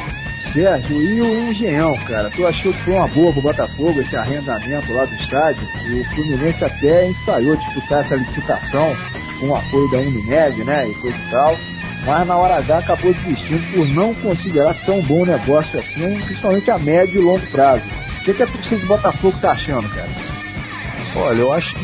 Sérgio, e o Engenhão, cara? Tu achou que foi uma boa pro Botafogo esse arrendamento lá do estádio? E o Fluminense até ensaiou disputar essa licitação com o apoio da Unimed, né, e coisa e tal, mas na hora H acabou desistindo por não considerar tão bom negócio assim, principalmente a médio e longo prazo. O que, que a torcida do Botafogo tá achando, cara? Olha, eu acho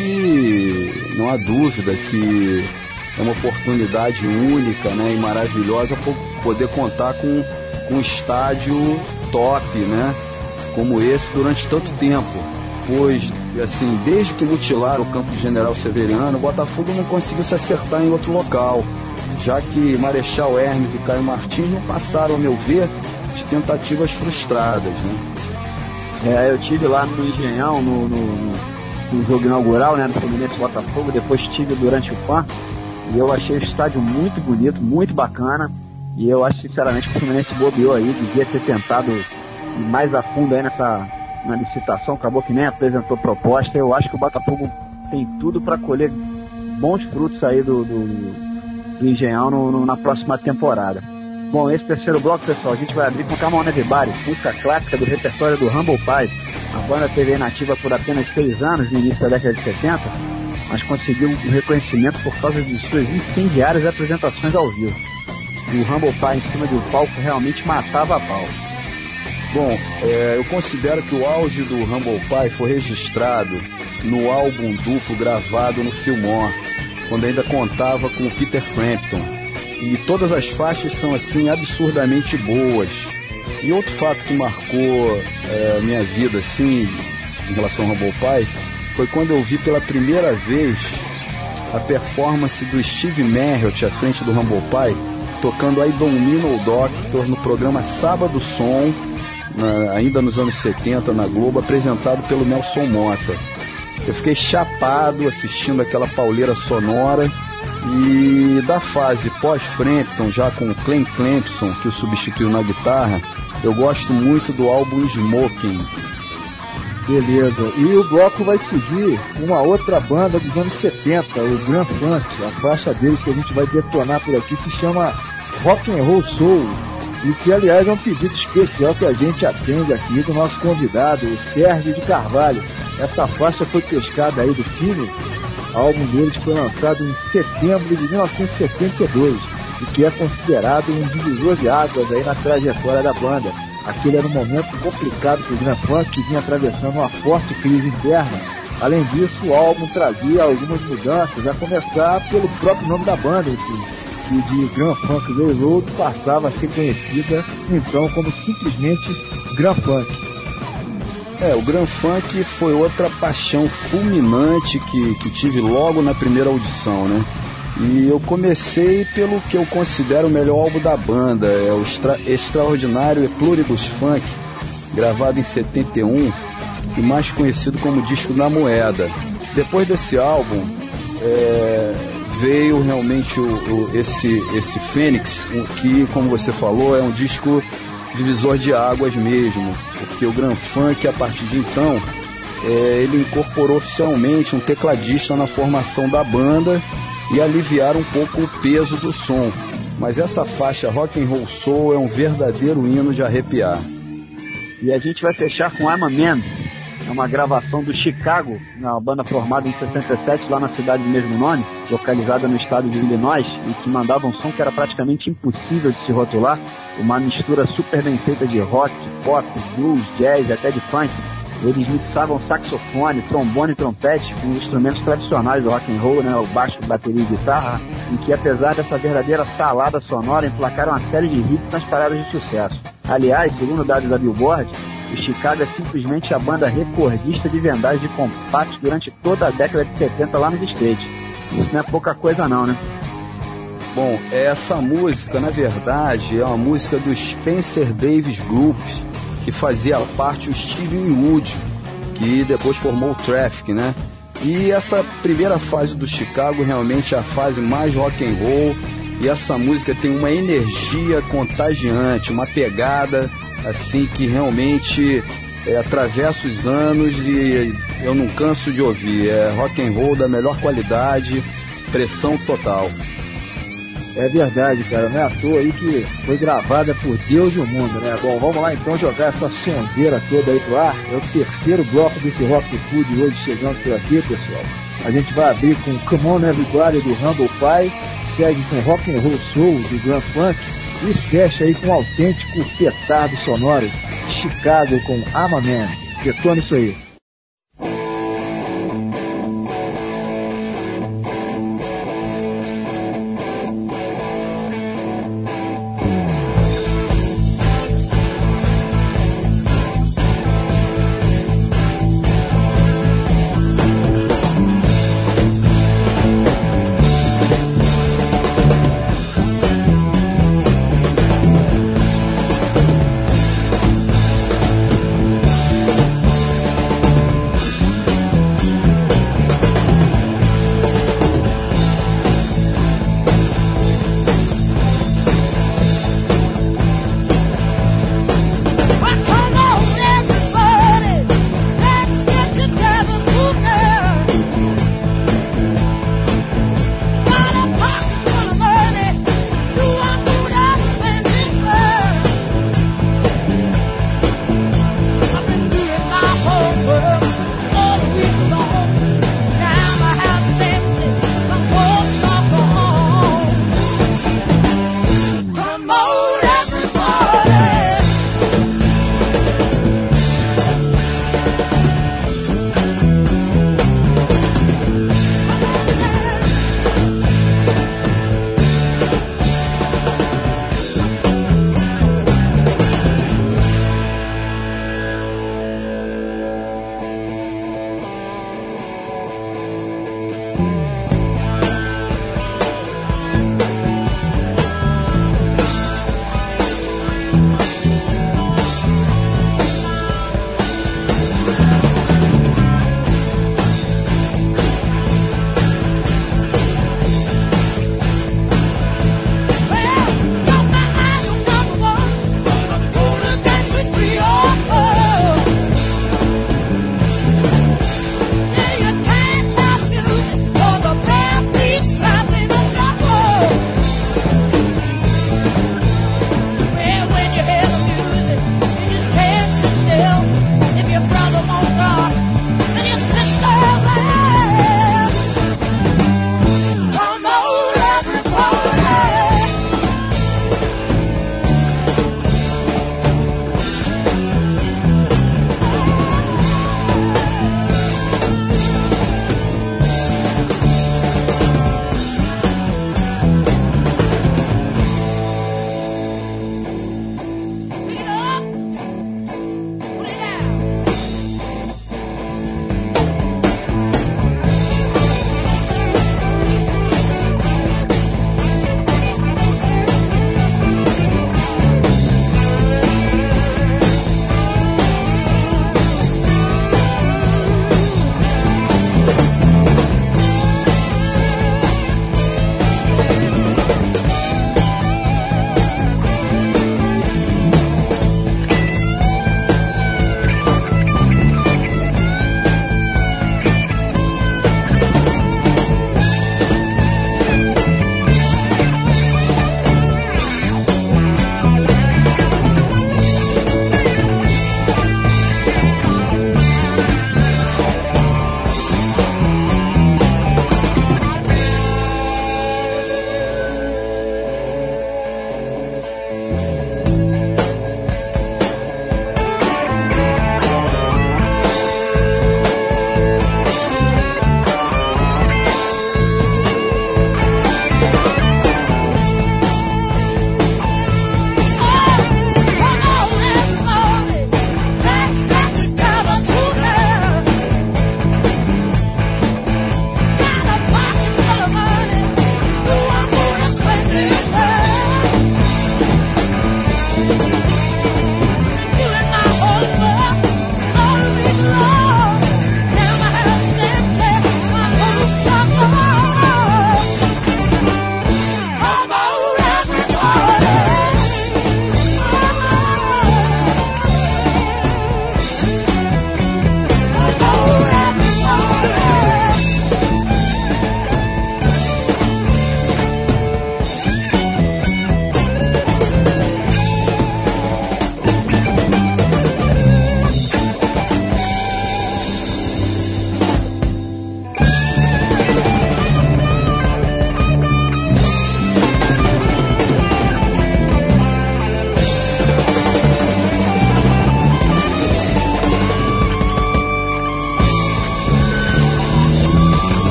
que não há dúvida que é uma oportunidade única, né, e maravilhosa poder contar com um estádio top, né, como esse durante tanto tempo, pois assim, desde que mutilaram o campo de General Severiano, o Botafogo não conseguiu se acertar em outro local, já que Marechal Hermes e Caio Martins não passaram, a meu ver, de tentativas frustradas, né. É, eu tive lá no Engenhão, no, no, no jogo inaugural, né, no Fluminense Botafogo, depois tive durante o P A N, e eu achei o estádio muito bonito, muito bacana. E eu acho sinceramente que o Fluminense bobeou aí, devia ter tentado ir mais a fundo aí nessa na licitação, acabou que nem apresentou proposta. Eu acho que o Botafogo tem tudo para colher bons frutos aí do, do, do Engenhão no, no, na próxima temporada. Bom, esse terceiro bloco, pessoal, a gente vai abrir com Come On Everybody, música clássica do repertório do Humble Pie. A banda teve nativa por apenas seis anos no início da década de setenta, mas conseguiu um reconhecimento por causa de suas incendiárias apresentações ao vivo. E o Humble Pie em cima do palco realmente matava a pau. Bom, é, eu considero que o auge do Humble Pie foi registrado no álbum duplo gravado no Fillmore, quando ainda contava com o Peter Frampton. E todas as faixas são assim absurdamente boas. E outro fato que marcou é, minha vida assim, em relação ao Humble Pie, foi quando eu vi pela primeira vez a performance do Steve Merriott à frente do Humble Pie, tocando I Don't Mean No Doctor no programa Sábado Som, na, ainda nos anos setenta na Globo, apresentado pelo Nelson Mota. Eu fiquei chapado assistindo aquela pauleira sonora. E da fase pós-Frampton, já com o Clem Clempson, que o substituiu na guitarra, eu gosto muito do álbum Smoking. Beleza, e o bloco vai seguir uma outra banda dos anos setenta, o Grand Funk. A faixa deles que a gente vai detonar por aqui se chama Rock and Roll Soul, e que aliás é um pedido especial que a gente atende aqui do nosso convidado, o Sérgio de Carvalho. Essa faixa foi pescada aí do filme. O álbum deles foi lançado em setembro de mil novecentos e setenta e dois e que é considerado um divisor de águas aí na trajetória da banda. Aquele era um momento complicado para o Grand Funk, que vinha atravessando uma forte crise interna. Além disso, o álbum trazia algumas mudanças, a começar pelo próprio nome da banda, enfim. e de Grand Funk Railroad passava a ser conhecida então como simplesmente Grand Funk. É, o Grand Funk foi outra paixão fulminante que, que tive logo na primeira audição, né? E eu comecei pelo que eu considero o melhor álbum da banda, é o extra, extraordinário E Pluribus Funk, gravado em setenta e um e mais conhecido como Disco da Moeda. Depois desse álbum, é, veio realmente o, o, esse, esse Fênix, que, como você falou, é um disco divisor de águas mesmo, porque o Grand Funk, a partir de então, é, ele incorporou oficialmente um tecladista na formação da banda e aliviar um pouco o peso do som. Mas essa faixa Rock and Roll Soul é um verdadeiro hino de arrepiar. E a gente vai fechar com I'm a Man, é uma gravação do Chicago, uma banda formada em sessenta e sete lá na cidade do mesmo nome, localizada no estado de Illinois, e que mandava um som que era praticamente impossível de se rotular, uma mistura super bem feita de rock, pop, blues, jazz e até de funk. Eles mixavam saxofone, trombone e trompete com os instrumentos tradicionais do rock and roll, né, o baixo, bateria e guitarra, em que, apesar dessa verdadeira salada sonora, emplacaram uma série de hits nas paradas de sucesso. Aliás, segundo dados da Billboard, o Chicago é simplesmente a banda recordista de vendagens de compactos durante toda a década de setenta lá nos States. Isso não é pouca coisa não, né? Bom, essa música, na verdade, é uma música do Spencer Davis Group, que fazia parte do Steven Wood, que depois formou o Traffic, né? E essa primeira fase do Chicago realmente é a fase mais rock and roll, e essa música tem uma energia contagiante, uma pegada assim que realmente é, atravessa os anos e eu não canso de ouvir. É rock and roll da melhor qualidade, pressão total. É verdade, cara, não é à toa aí que foi gravada por Deus e o mundo, né? Bom, vamos lá então jogar essa sonzeira toda aí pro ar. É o terceiro bloco desse Rock Food hoje chegando por aqui, pessoal. A gente vai abrir com Come On Everybody do Humble Pie, segue com Rock and Roll Soul do Grand Funk e fecha aí com um autêntico petardo sonoro, Chicago com I'm a Man. Detona isso aí.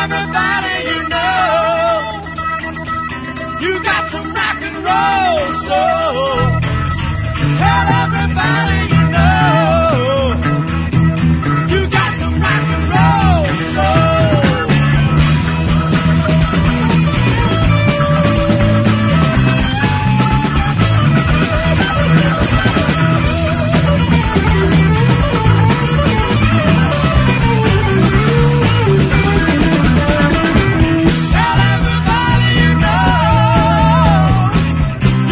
everybody you know you got some rock and roll soul. Tell everybody you know you got some rock and roll soul. Tell everybody you know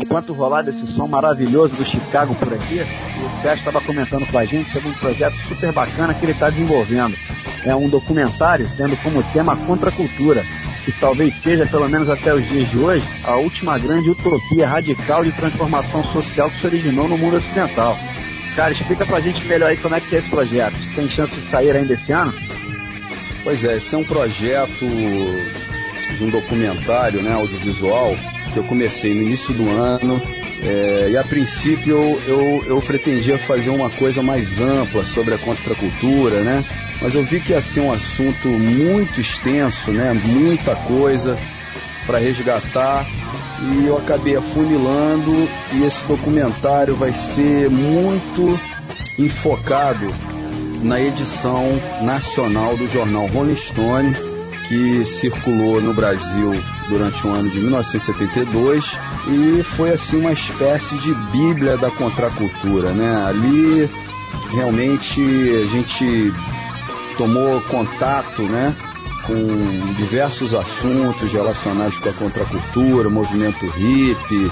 enquanto rolava esse som maravilhoso do Chicago por aqui, o Sérgio estava comentando com a gente sobre um projeto super bacana que ele está desenvolvendo. É um documentário tendo como tema a contracultura, que talvez seja, pelo menos até os dias de hoje, a última grande utopia radical de transformação social que se originou no mundo ocidental. Cara, explica pra gente melhor aí como é que é esse projeto. Tem chance de sair ainda esse ano? Pois é, esse é um projeto de um documentário, né, audiovisual, que eu comecei no início do ano, é, e a princípio eu, eu, eu pretendia fazer uma coisa mais ampla sobre a contracultura, né? Mas eu vi que ia ser um assunto muito extenso, né? Muita coisa para resgatar, e eu acabei afunilando, e esse documentário vai ser muito enfocado na edição nacional do jornal Rolling Stone, que circulou no Brasil durante o ano de mil novecentos e setenta e dois, e foi assim uma espécie de bíblia da contracultura, né? Ali realmente a gente tomou contato, né, com diversos assuntos relacionados com a contracultura, movimento hippie,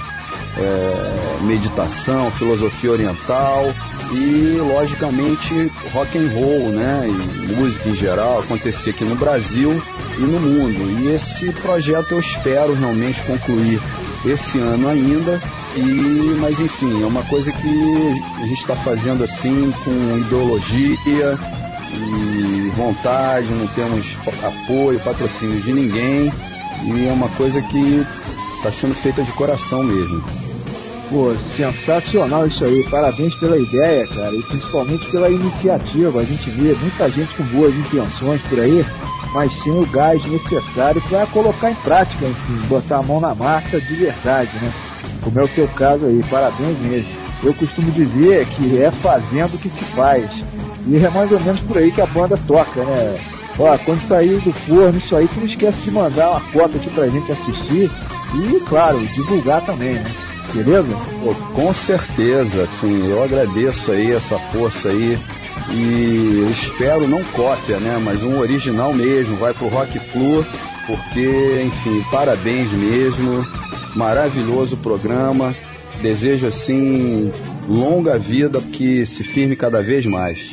é, meditação, filosofia oriental e, logicamente, rock and roll, né, e música em geral, acontecia aqui no Brasil e no mundo. E esse projeto eu espero realmente concluir esse ano ainda. E, mas enfim, é uma coisa que a gente está fazendo assim com ideologia e vontade, não temos apoio, patrocínio de ninguém, e é uma coisa que está sendo feita de coração mesmo. Pô, sensacional isso aí, parabéns pela ideia, cara, e principalmente pela iniciativa. A gente vê muita gente com boas intenções por aí, mas sem o gás necessário para colocar em prática, enfim, botar a mão na massa de verdade, né? Como é o teu caso aí, parabéns mesmo. Eu costumo dizer que é fazendo que se faz. E é mais ou menos por aí que a banda toca, né? Ó, quando sair do forno isso aí, tu não esquece de mandar uma foto aqui pra gente assistir e, claro, divulgar também, né? Beleza? Pô, com certeza, assim, eu agradeço aí essa força aí e eu espero não cópia, né? Mas um original mesmo, vai pro Rock Flu, porque, enfim, parabéns mesmo, maravilhoso programa, desejo, assim, longa vida, que se firme cada vez mais.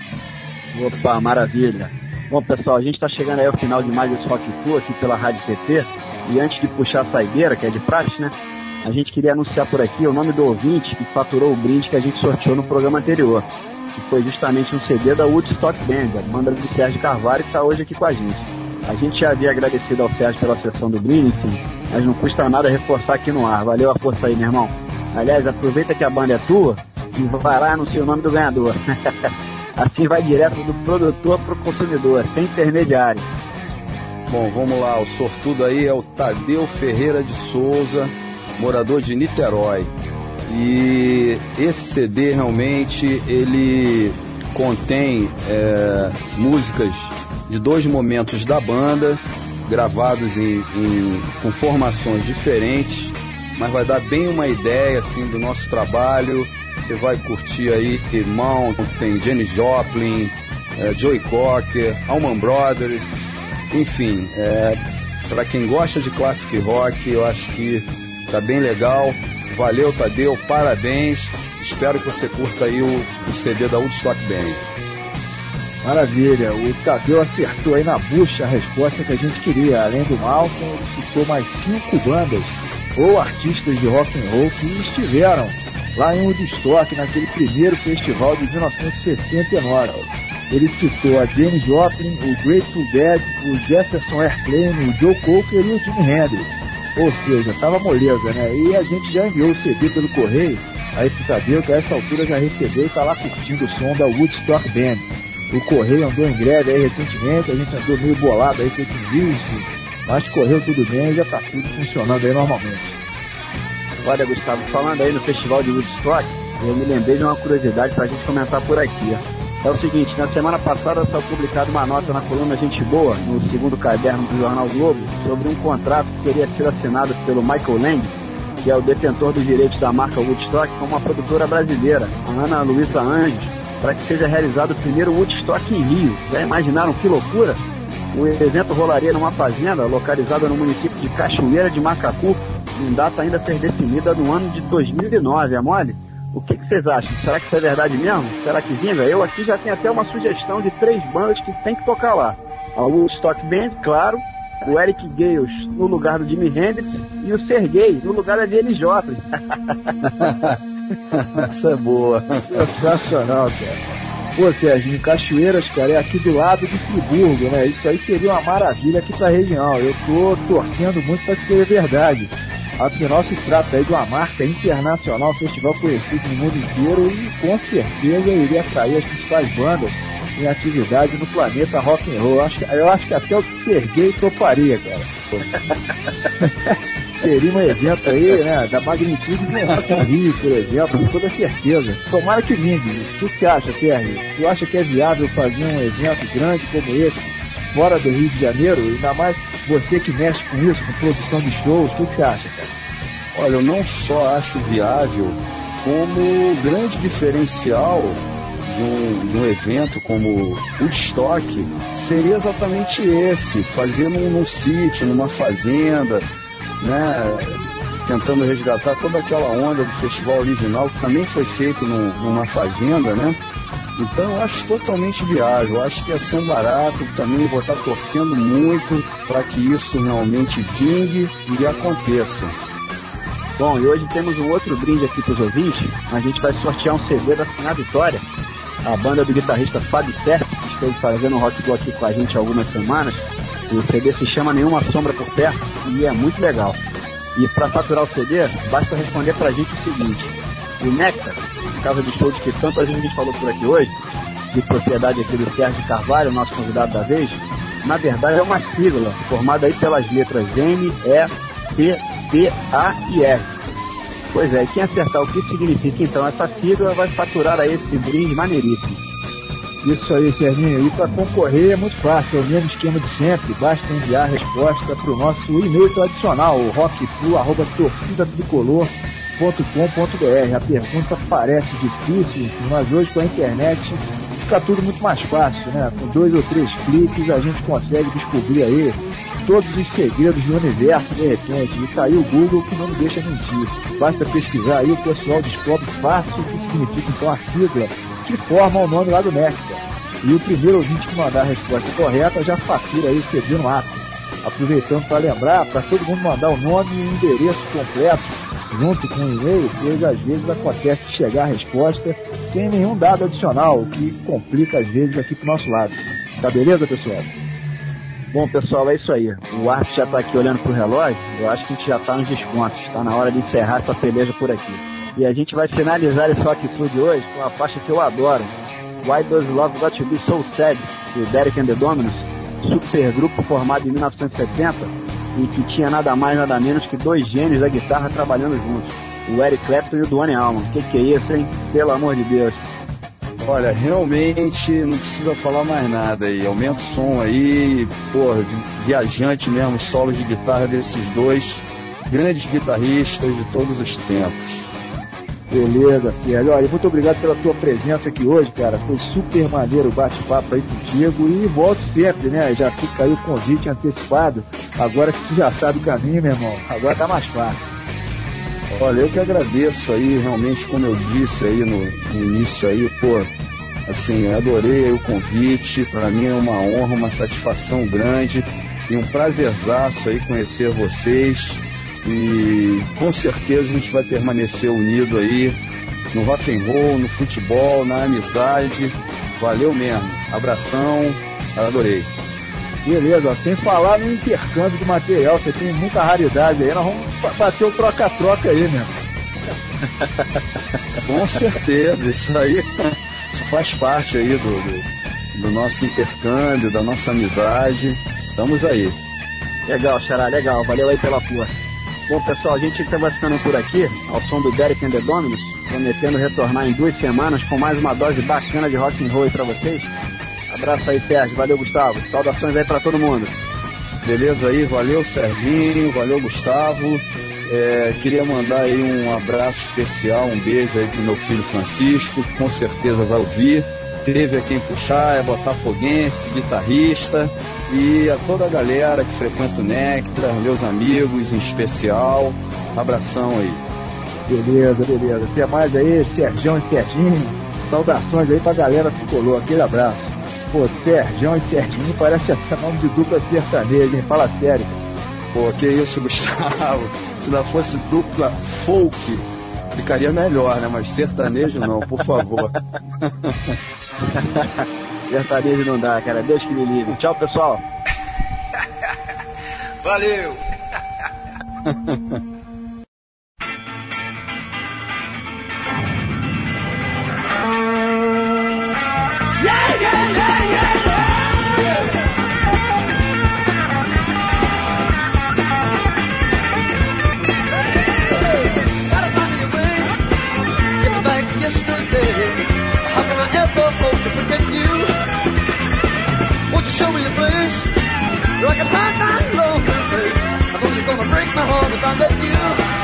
Opa, maravilha. Bom, pessoal, a gente está chegando aí ao final de mais esse Rock Flu aqui pela Rádio T T. E antes de puxar a saideira, que é de praxe, né? A gente queria anunciar por aqui o nome do ouvinte que faturou o brinde que a gente sorteou no programa anterior. Que foi justamente um C D da Woodstock Band, a banda do Sérgio Carvalho, que está hoje aqui com a gente. A gente já havia agradecido ao Sérgio pela sessão do brinde, enfim, mas não custa nada reforçar aqui no ar. Valeu a força aí, meu irmão. Aliás, aproveita que a banda é tua e vai lá no seu nome do ganhador. Assim vai direto do produtor para o consumidor, sem intermediário. Bom, vamos lá, o sortudo aí é o Tadeu Ferreira de Souza, morador de Niterói. E esse C D realmente ele contém é, músicas de dois momentos da banda, gravados em, em, com formações diferentes, mas vai dar bem uma ideia assim, do nosso trabalho. Você vai curtir aí Irmão, tem Janis Joplin, é, Joey Cocker, Allman Brothers, enfim, é, para quem gosta de classic rock, eu acho que tá bem legal. Valeu, Tadeu, parabéns. Espero que você curta aí o, o C D da Woodstock Band. Maravilha, o Tadeu acertou aí na bucha a resposta que a gente queria. Além do Malcolm, ele citou mais cinco bandas ou artistas de rock and roll que estiveram lá em Woodstock, naquele primeiro festival de mil novecentos e sessenta e nove. Ele citou a Janis Joplin, o Grateful Dead, o Jefferson Airplane, o Joe Cocker e o Jimi Hendrix. Ou seja, tava moleza, né? E a gente já enviou o C D pelo correio, aí pro Tadeu, que a essa altura já recebeu e tá lá curtindo o som da Woodstock Band. O correio andou em greve aí recentemente, a gente andou meio bolado aí com esse vídeo, mas correu tudo bem e já tá tudo funcionando aí normalmente. Olha, Gustavo, falando aí no Festival de Woodstock, eu me lembrei de uma curiosidade pra gente comentar por aqui. É o seguinte, na semana passada saiu publicada uma nota na coluna Gente Boa, no segundo caderno do Jornal Globo, sobre um contrato que teria sido assinado pelo Michael Lang, que é o detentor dos direitos da marca Woodstock, com uma produtora brasileira, a Ana Luísa Anjos, para que seja realizado o primeiro Woodstock em Rio. Já imaginaram que loucura? O evento rolaria numa fazenda localizada no município de Cachoeira de Macacu, em data ainda a ser definida no ano de dois mil e nove, é mole? O que, que vocês acham? Será que isso é verdade mesmo? Será que vinga? Eu aqui já tenho até uma sugestão de três bandas que tem que tocar lá. A Woodstock Band, claro, o Eric Gales no lugar do Jimi Hendrix e o Sergei no lugar da D L J. Essa é boa. Sensacional, cara. Pô, Serginho, Cachoeiras, cara, é aqui do lado de Friburgo, né? Isso aí seria uma maravilha aqui pra região. Eu tô torcendo muito pra que seja verdade. Afinal, se trata aí de uma marca internacional, um festival conhecido no mundo inteiro e com certeza iria sair as principais bandas em atividade no planeta rock and roll. Eu acho, eu acho que até o Sergei toparia, cara. Seria um evento aí, né, da magnitude do Rock in Rio, por exemplo, com toda certeza. Tomara que vingue. O que você acha, Sérgio? Tu acha que é viável fazer um evento grande como esse, fora do Rio de Janeiro? Ainda mais você que mexe com isso, com produção de shows, o que você acha, cara? Olha, eu não só acho viável, como o grande diferencial de um, de um evento como o Woodstock seria exatamente esse, fazer num, num sítio, numa fazenda, né, tentando resgatar toda aquela onda do festival original que também foi feito num, numa fazenda, né? Então eu acho totalmente viável, eu acho que ia ser um barato também, vou estar torcendo muito para que isso realmente vingue e aconteça. Bom, e hoje temos um outro brinde aqui para os ouvintes. A gente vai sortear um C D da Fina Vitória, a banda do guitarrista Fábio Serpa, que esteve fazendo um rock go aqui com a gente há algumas semanas. O C D se chama Nenhuma Sombra por Perto e é muito legal. E para faturar o C D, basta responder pra gente o seguinte: o Nectar, casa de shows que tanto a gente falou por aqui hoje, de propriedade aqui do Sérgio Carvalho, nosso convidado da vez, na verdade é uma sigla, formada aí pelas letras M, E, C, T, A e R. Pois é, e quem acertar o que significa então essa sigla vai faturar aí esse brinde maneiríssimo. Isso aí, Serginho. E para concorrer é muito fácil, é o mesmo esquema de sempre. Basta enviar a resposta para o nosso e-mail tradicional, o rockflu arroba torcida tricolor ponto com ponto b r. A pergunta parece difícil, mas hoje com a internet fica tudo muito mais fácil, né? Com dois ou três cliques a gente consegue descobrir aí todos os segredos do universo de repente. E tá aí o Google que não me deixa mentir. Basta pesquisar aí, o pessoal descobre fácil o que significa então a sigla que forma o nome lá do Nectar. E o primeiro ouvinte que mandar a resposta correta já fatura aí o C D no ato. Aproveitando para lembrar, para todo mundo mandar o nome e o endereço completo junto com o e-mail, pois às vezes acontece de chegar a resposta sem nenhum dado adicional, o que complica às vezes aqui pro nosso lado. Tá beleza, pessoal? Bom, pessoal, é isso aí. O Arte já está aqui olhando pro relógio. Eu acho que a gente já está nos descontos. Está na hora de encerrar essa peleja por aqui. E a gente vai finalizar esse Rock Flu de hoje com a faixa que eu adoro, Why Does Love Got to Be So Sad, do Derek and the Dominos, super grupo formado em mil novecentos e setenta e que tinha nada mais nada menos que dois gênios da guitarra trabalhando juntos, o Eric Clapton e o Duane Allman. Que que é isso, hein? Pelo amor de Deus. Olha, realmente não precisa falar mais nada aí, aumenta o som aí, porra, viajante mesmo, solos de guitarra desses dois grandes guitarristas de todos os tempos. Beleza, Pierre. Olha, muito obrigado pela tua presença aqui hoje, cara. Foi super maneiro o bate-papo aí contigo e volto sempre, né? Já fica aí o convite antecipado. Agora que tu já sabe o caminho, meu irmão, agora tá mais fácil. Olha, eu que agradeço aí, realmente, como eu disse aí no, no início aí, pô, assim, adorei o convite. Pra mim é uma honra, uma satisfação grande e um prazerzaço aí conhecer vocês. E com certeza a gente vai permanecer unido aí no rock and roll, no futebol, na amizade. Valeu mesmo. Abração, adorei. Beleza, ó, sem falar no intercâmbio de material, você tem muita raridade aí, nós vamos bater o troca-troca aí, né? Com certeza, isso aí isso faz parte aí do, do, do nosso intercâmbio, da nossa amizade. Estamos aí. Legal, Xará, legal. Valeu aí pela força. Bom, pessoal, a gente está vacinando por aqui, ao som do Derek and the Dominos, prometendo retornar em duas semanas com mais uma dose bacana de rock and roll aí pra vocês. Abraço aí, Sérgio. Valeu, Gustavo. Saudações aí pra todo mundo. Beleza aí, valeu, Serginho, valeu, Gustavo. É, queria mandar aí um abraço especial, um beijo aí pro meu filho Francisco, que com certeza vai ouvir. Teve a quem puxar, é botafoguense, guitarrista, e a toda a galera que frequenta o Nectar, meus amigos em especial. Abração aí. Beleza, beleza. Até mais aí, Sergião e Serginho. Saudações aí pra galera tricolor. Aquele abraço. Pô, Sergião e Serginho parece até nome de dupla sertaneja, hein? Fala sério. Pô, que isso, Gustavo. Se não fosse dupla folk, ficaria melhor, né? Mas sertanejo não, por favor. Sertanejo não dá, cara. Deus que me livre. Tchau, pessoal. Valeu. Yeah, yeah, yeah, yeah, yeah. Gotta find me a way, get me back yesterday. How can I ever hope to forget you? Won't you show me a place where I can find my lonely place? I'm only gonna break my heart if I let you.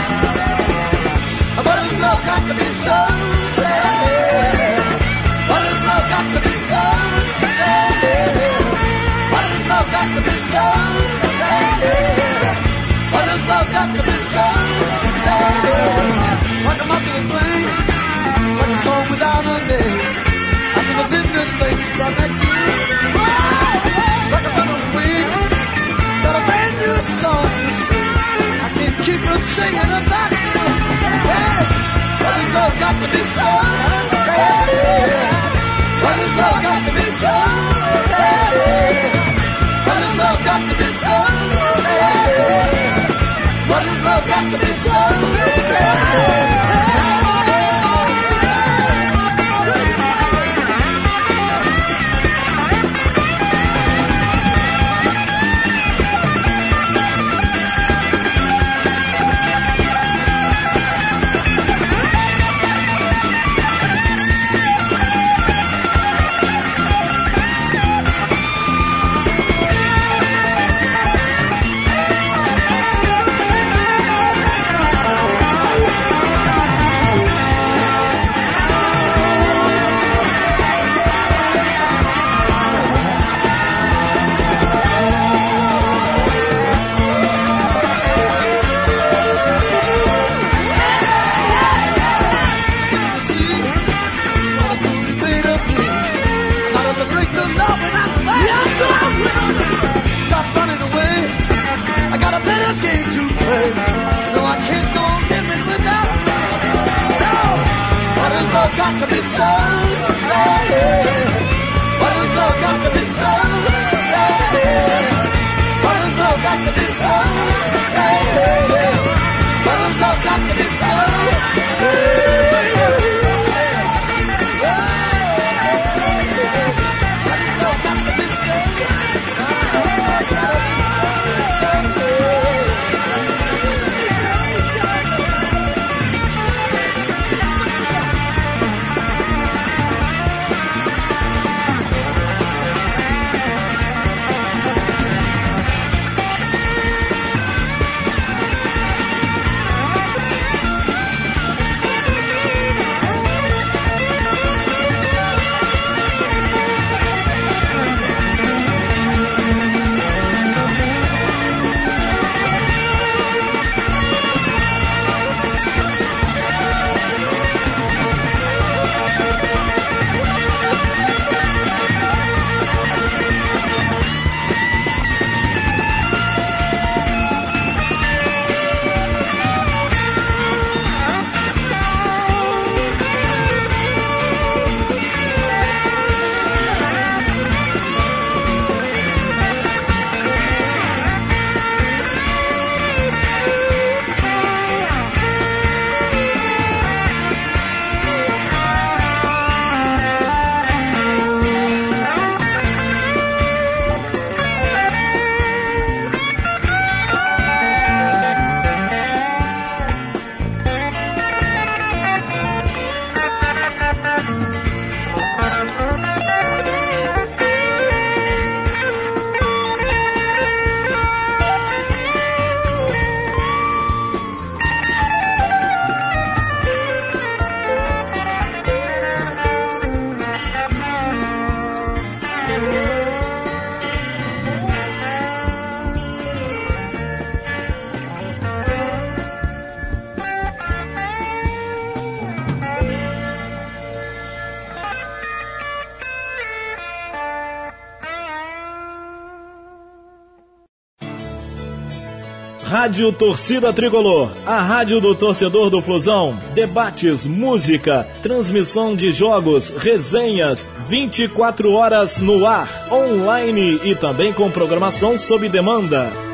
But does love got to be so sad? What does love got to be so sad? What does love got to be so sad? What does love got to be so sad? Like a monkey with wings, like a song without a name. I've never been this way since I met you. Like a running wing, got a brand new song to sing. I can't keep from singing about you. Hey, what does love got to be so sad? What does love got to be so sad? What does love got to be so sad? What does love got to be so sad? Rádio Torcida Tricolor, a rádio do torcedor do Flusão. Debates, música, transmissão de jogos, resenhas, vinte e quatro horas no ar, online e também com programação sob demanda.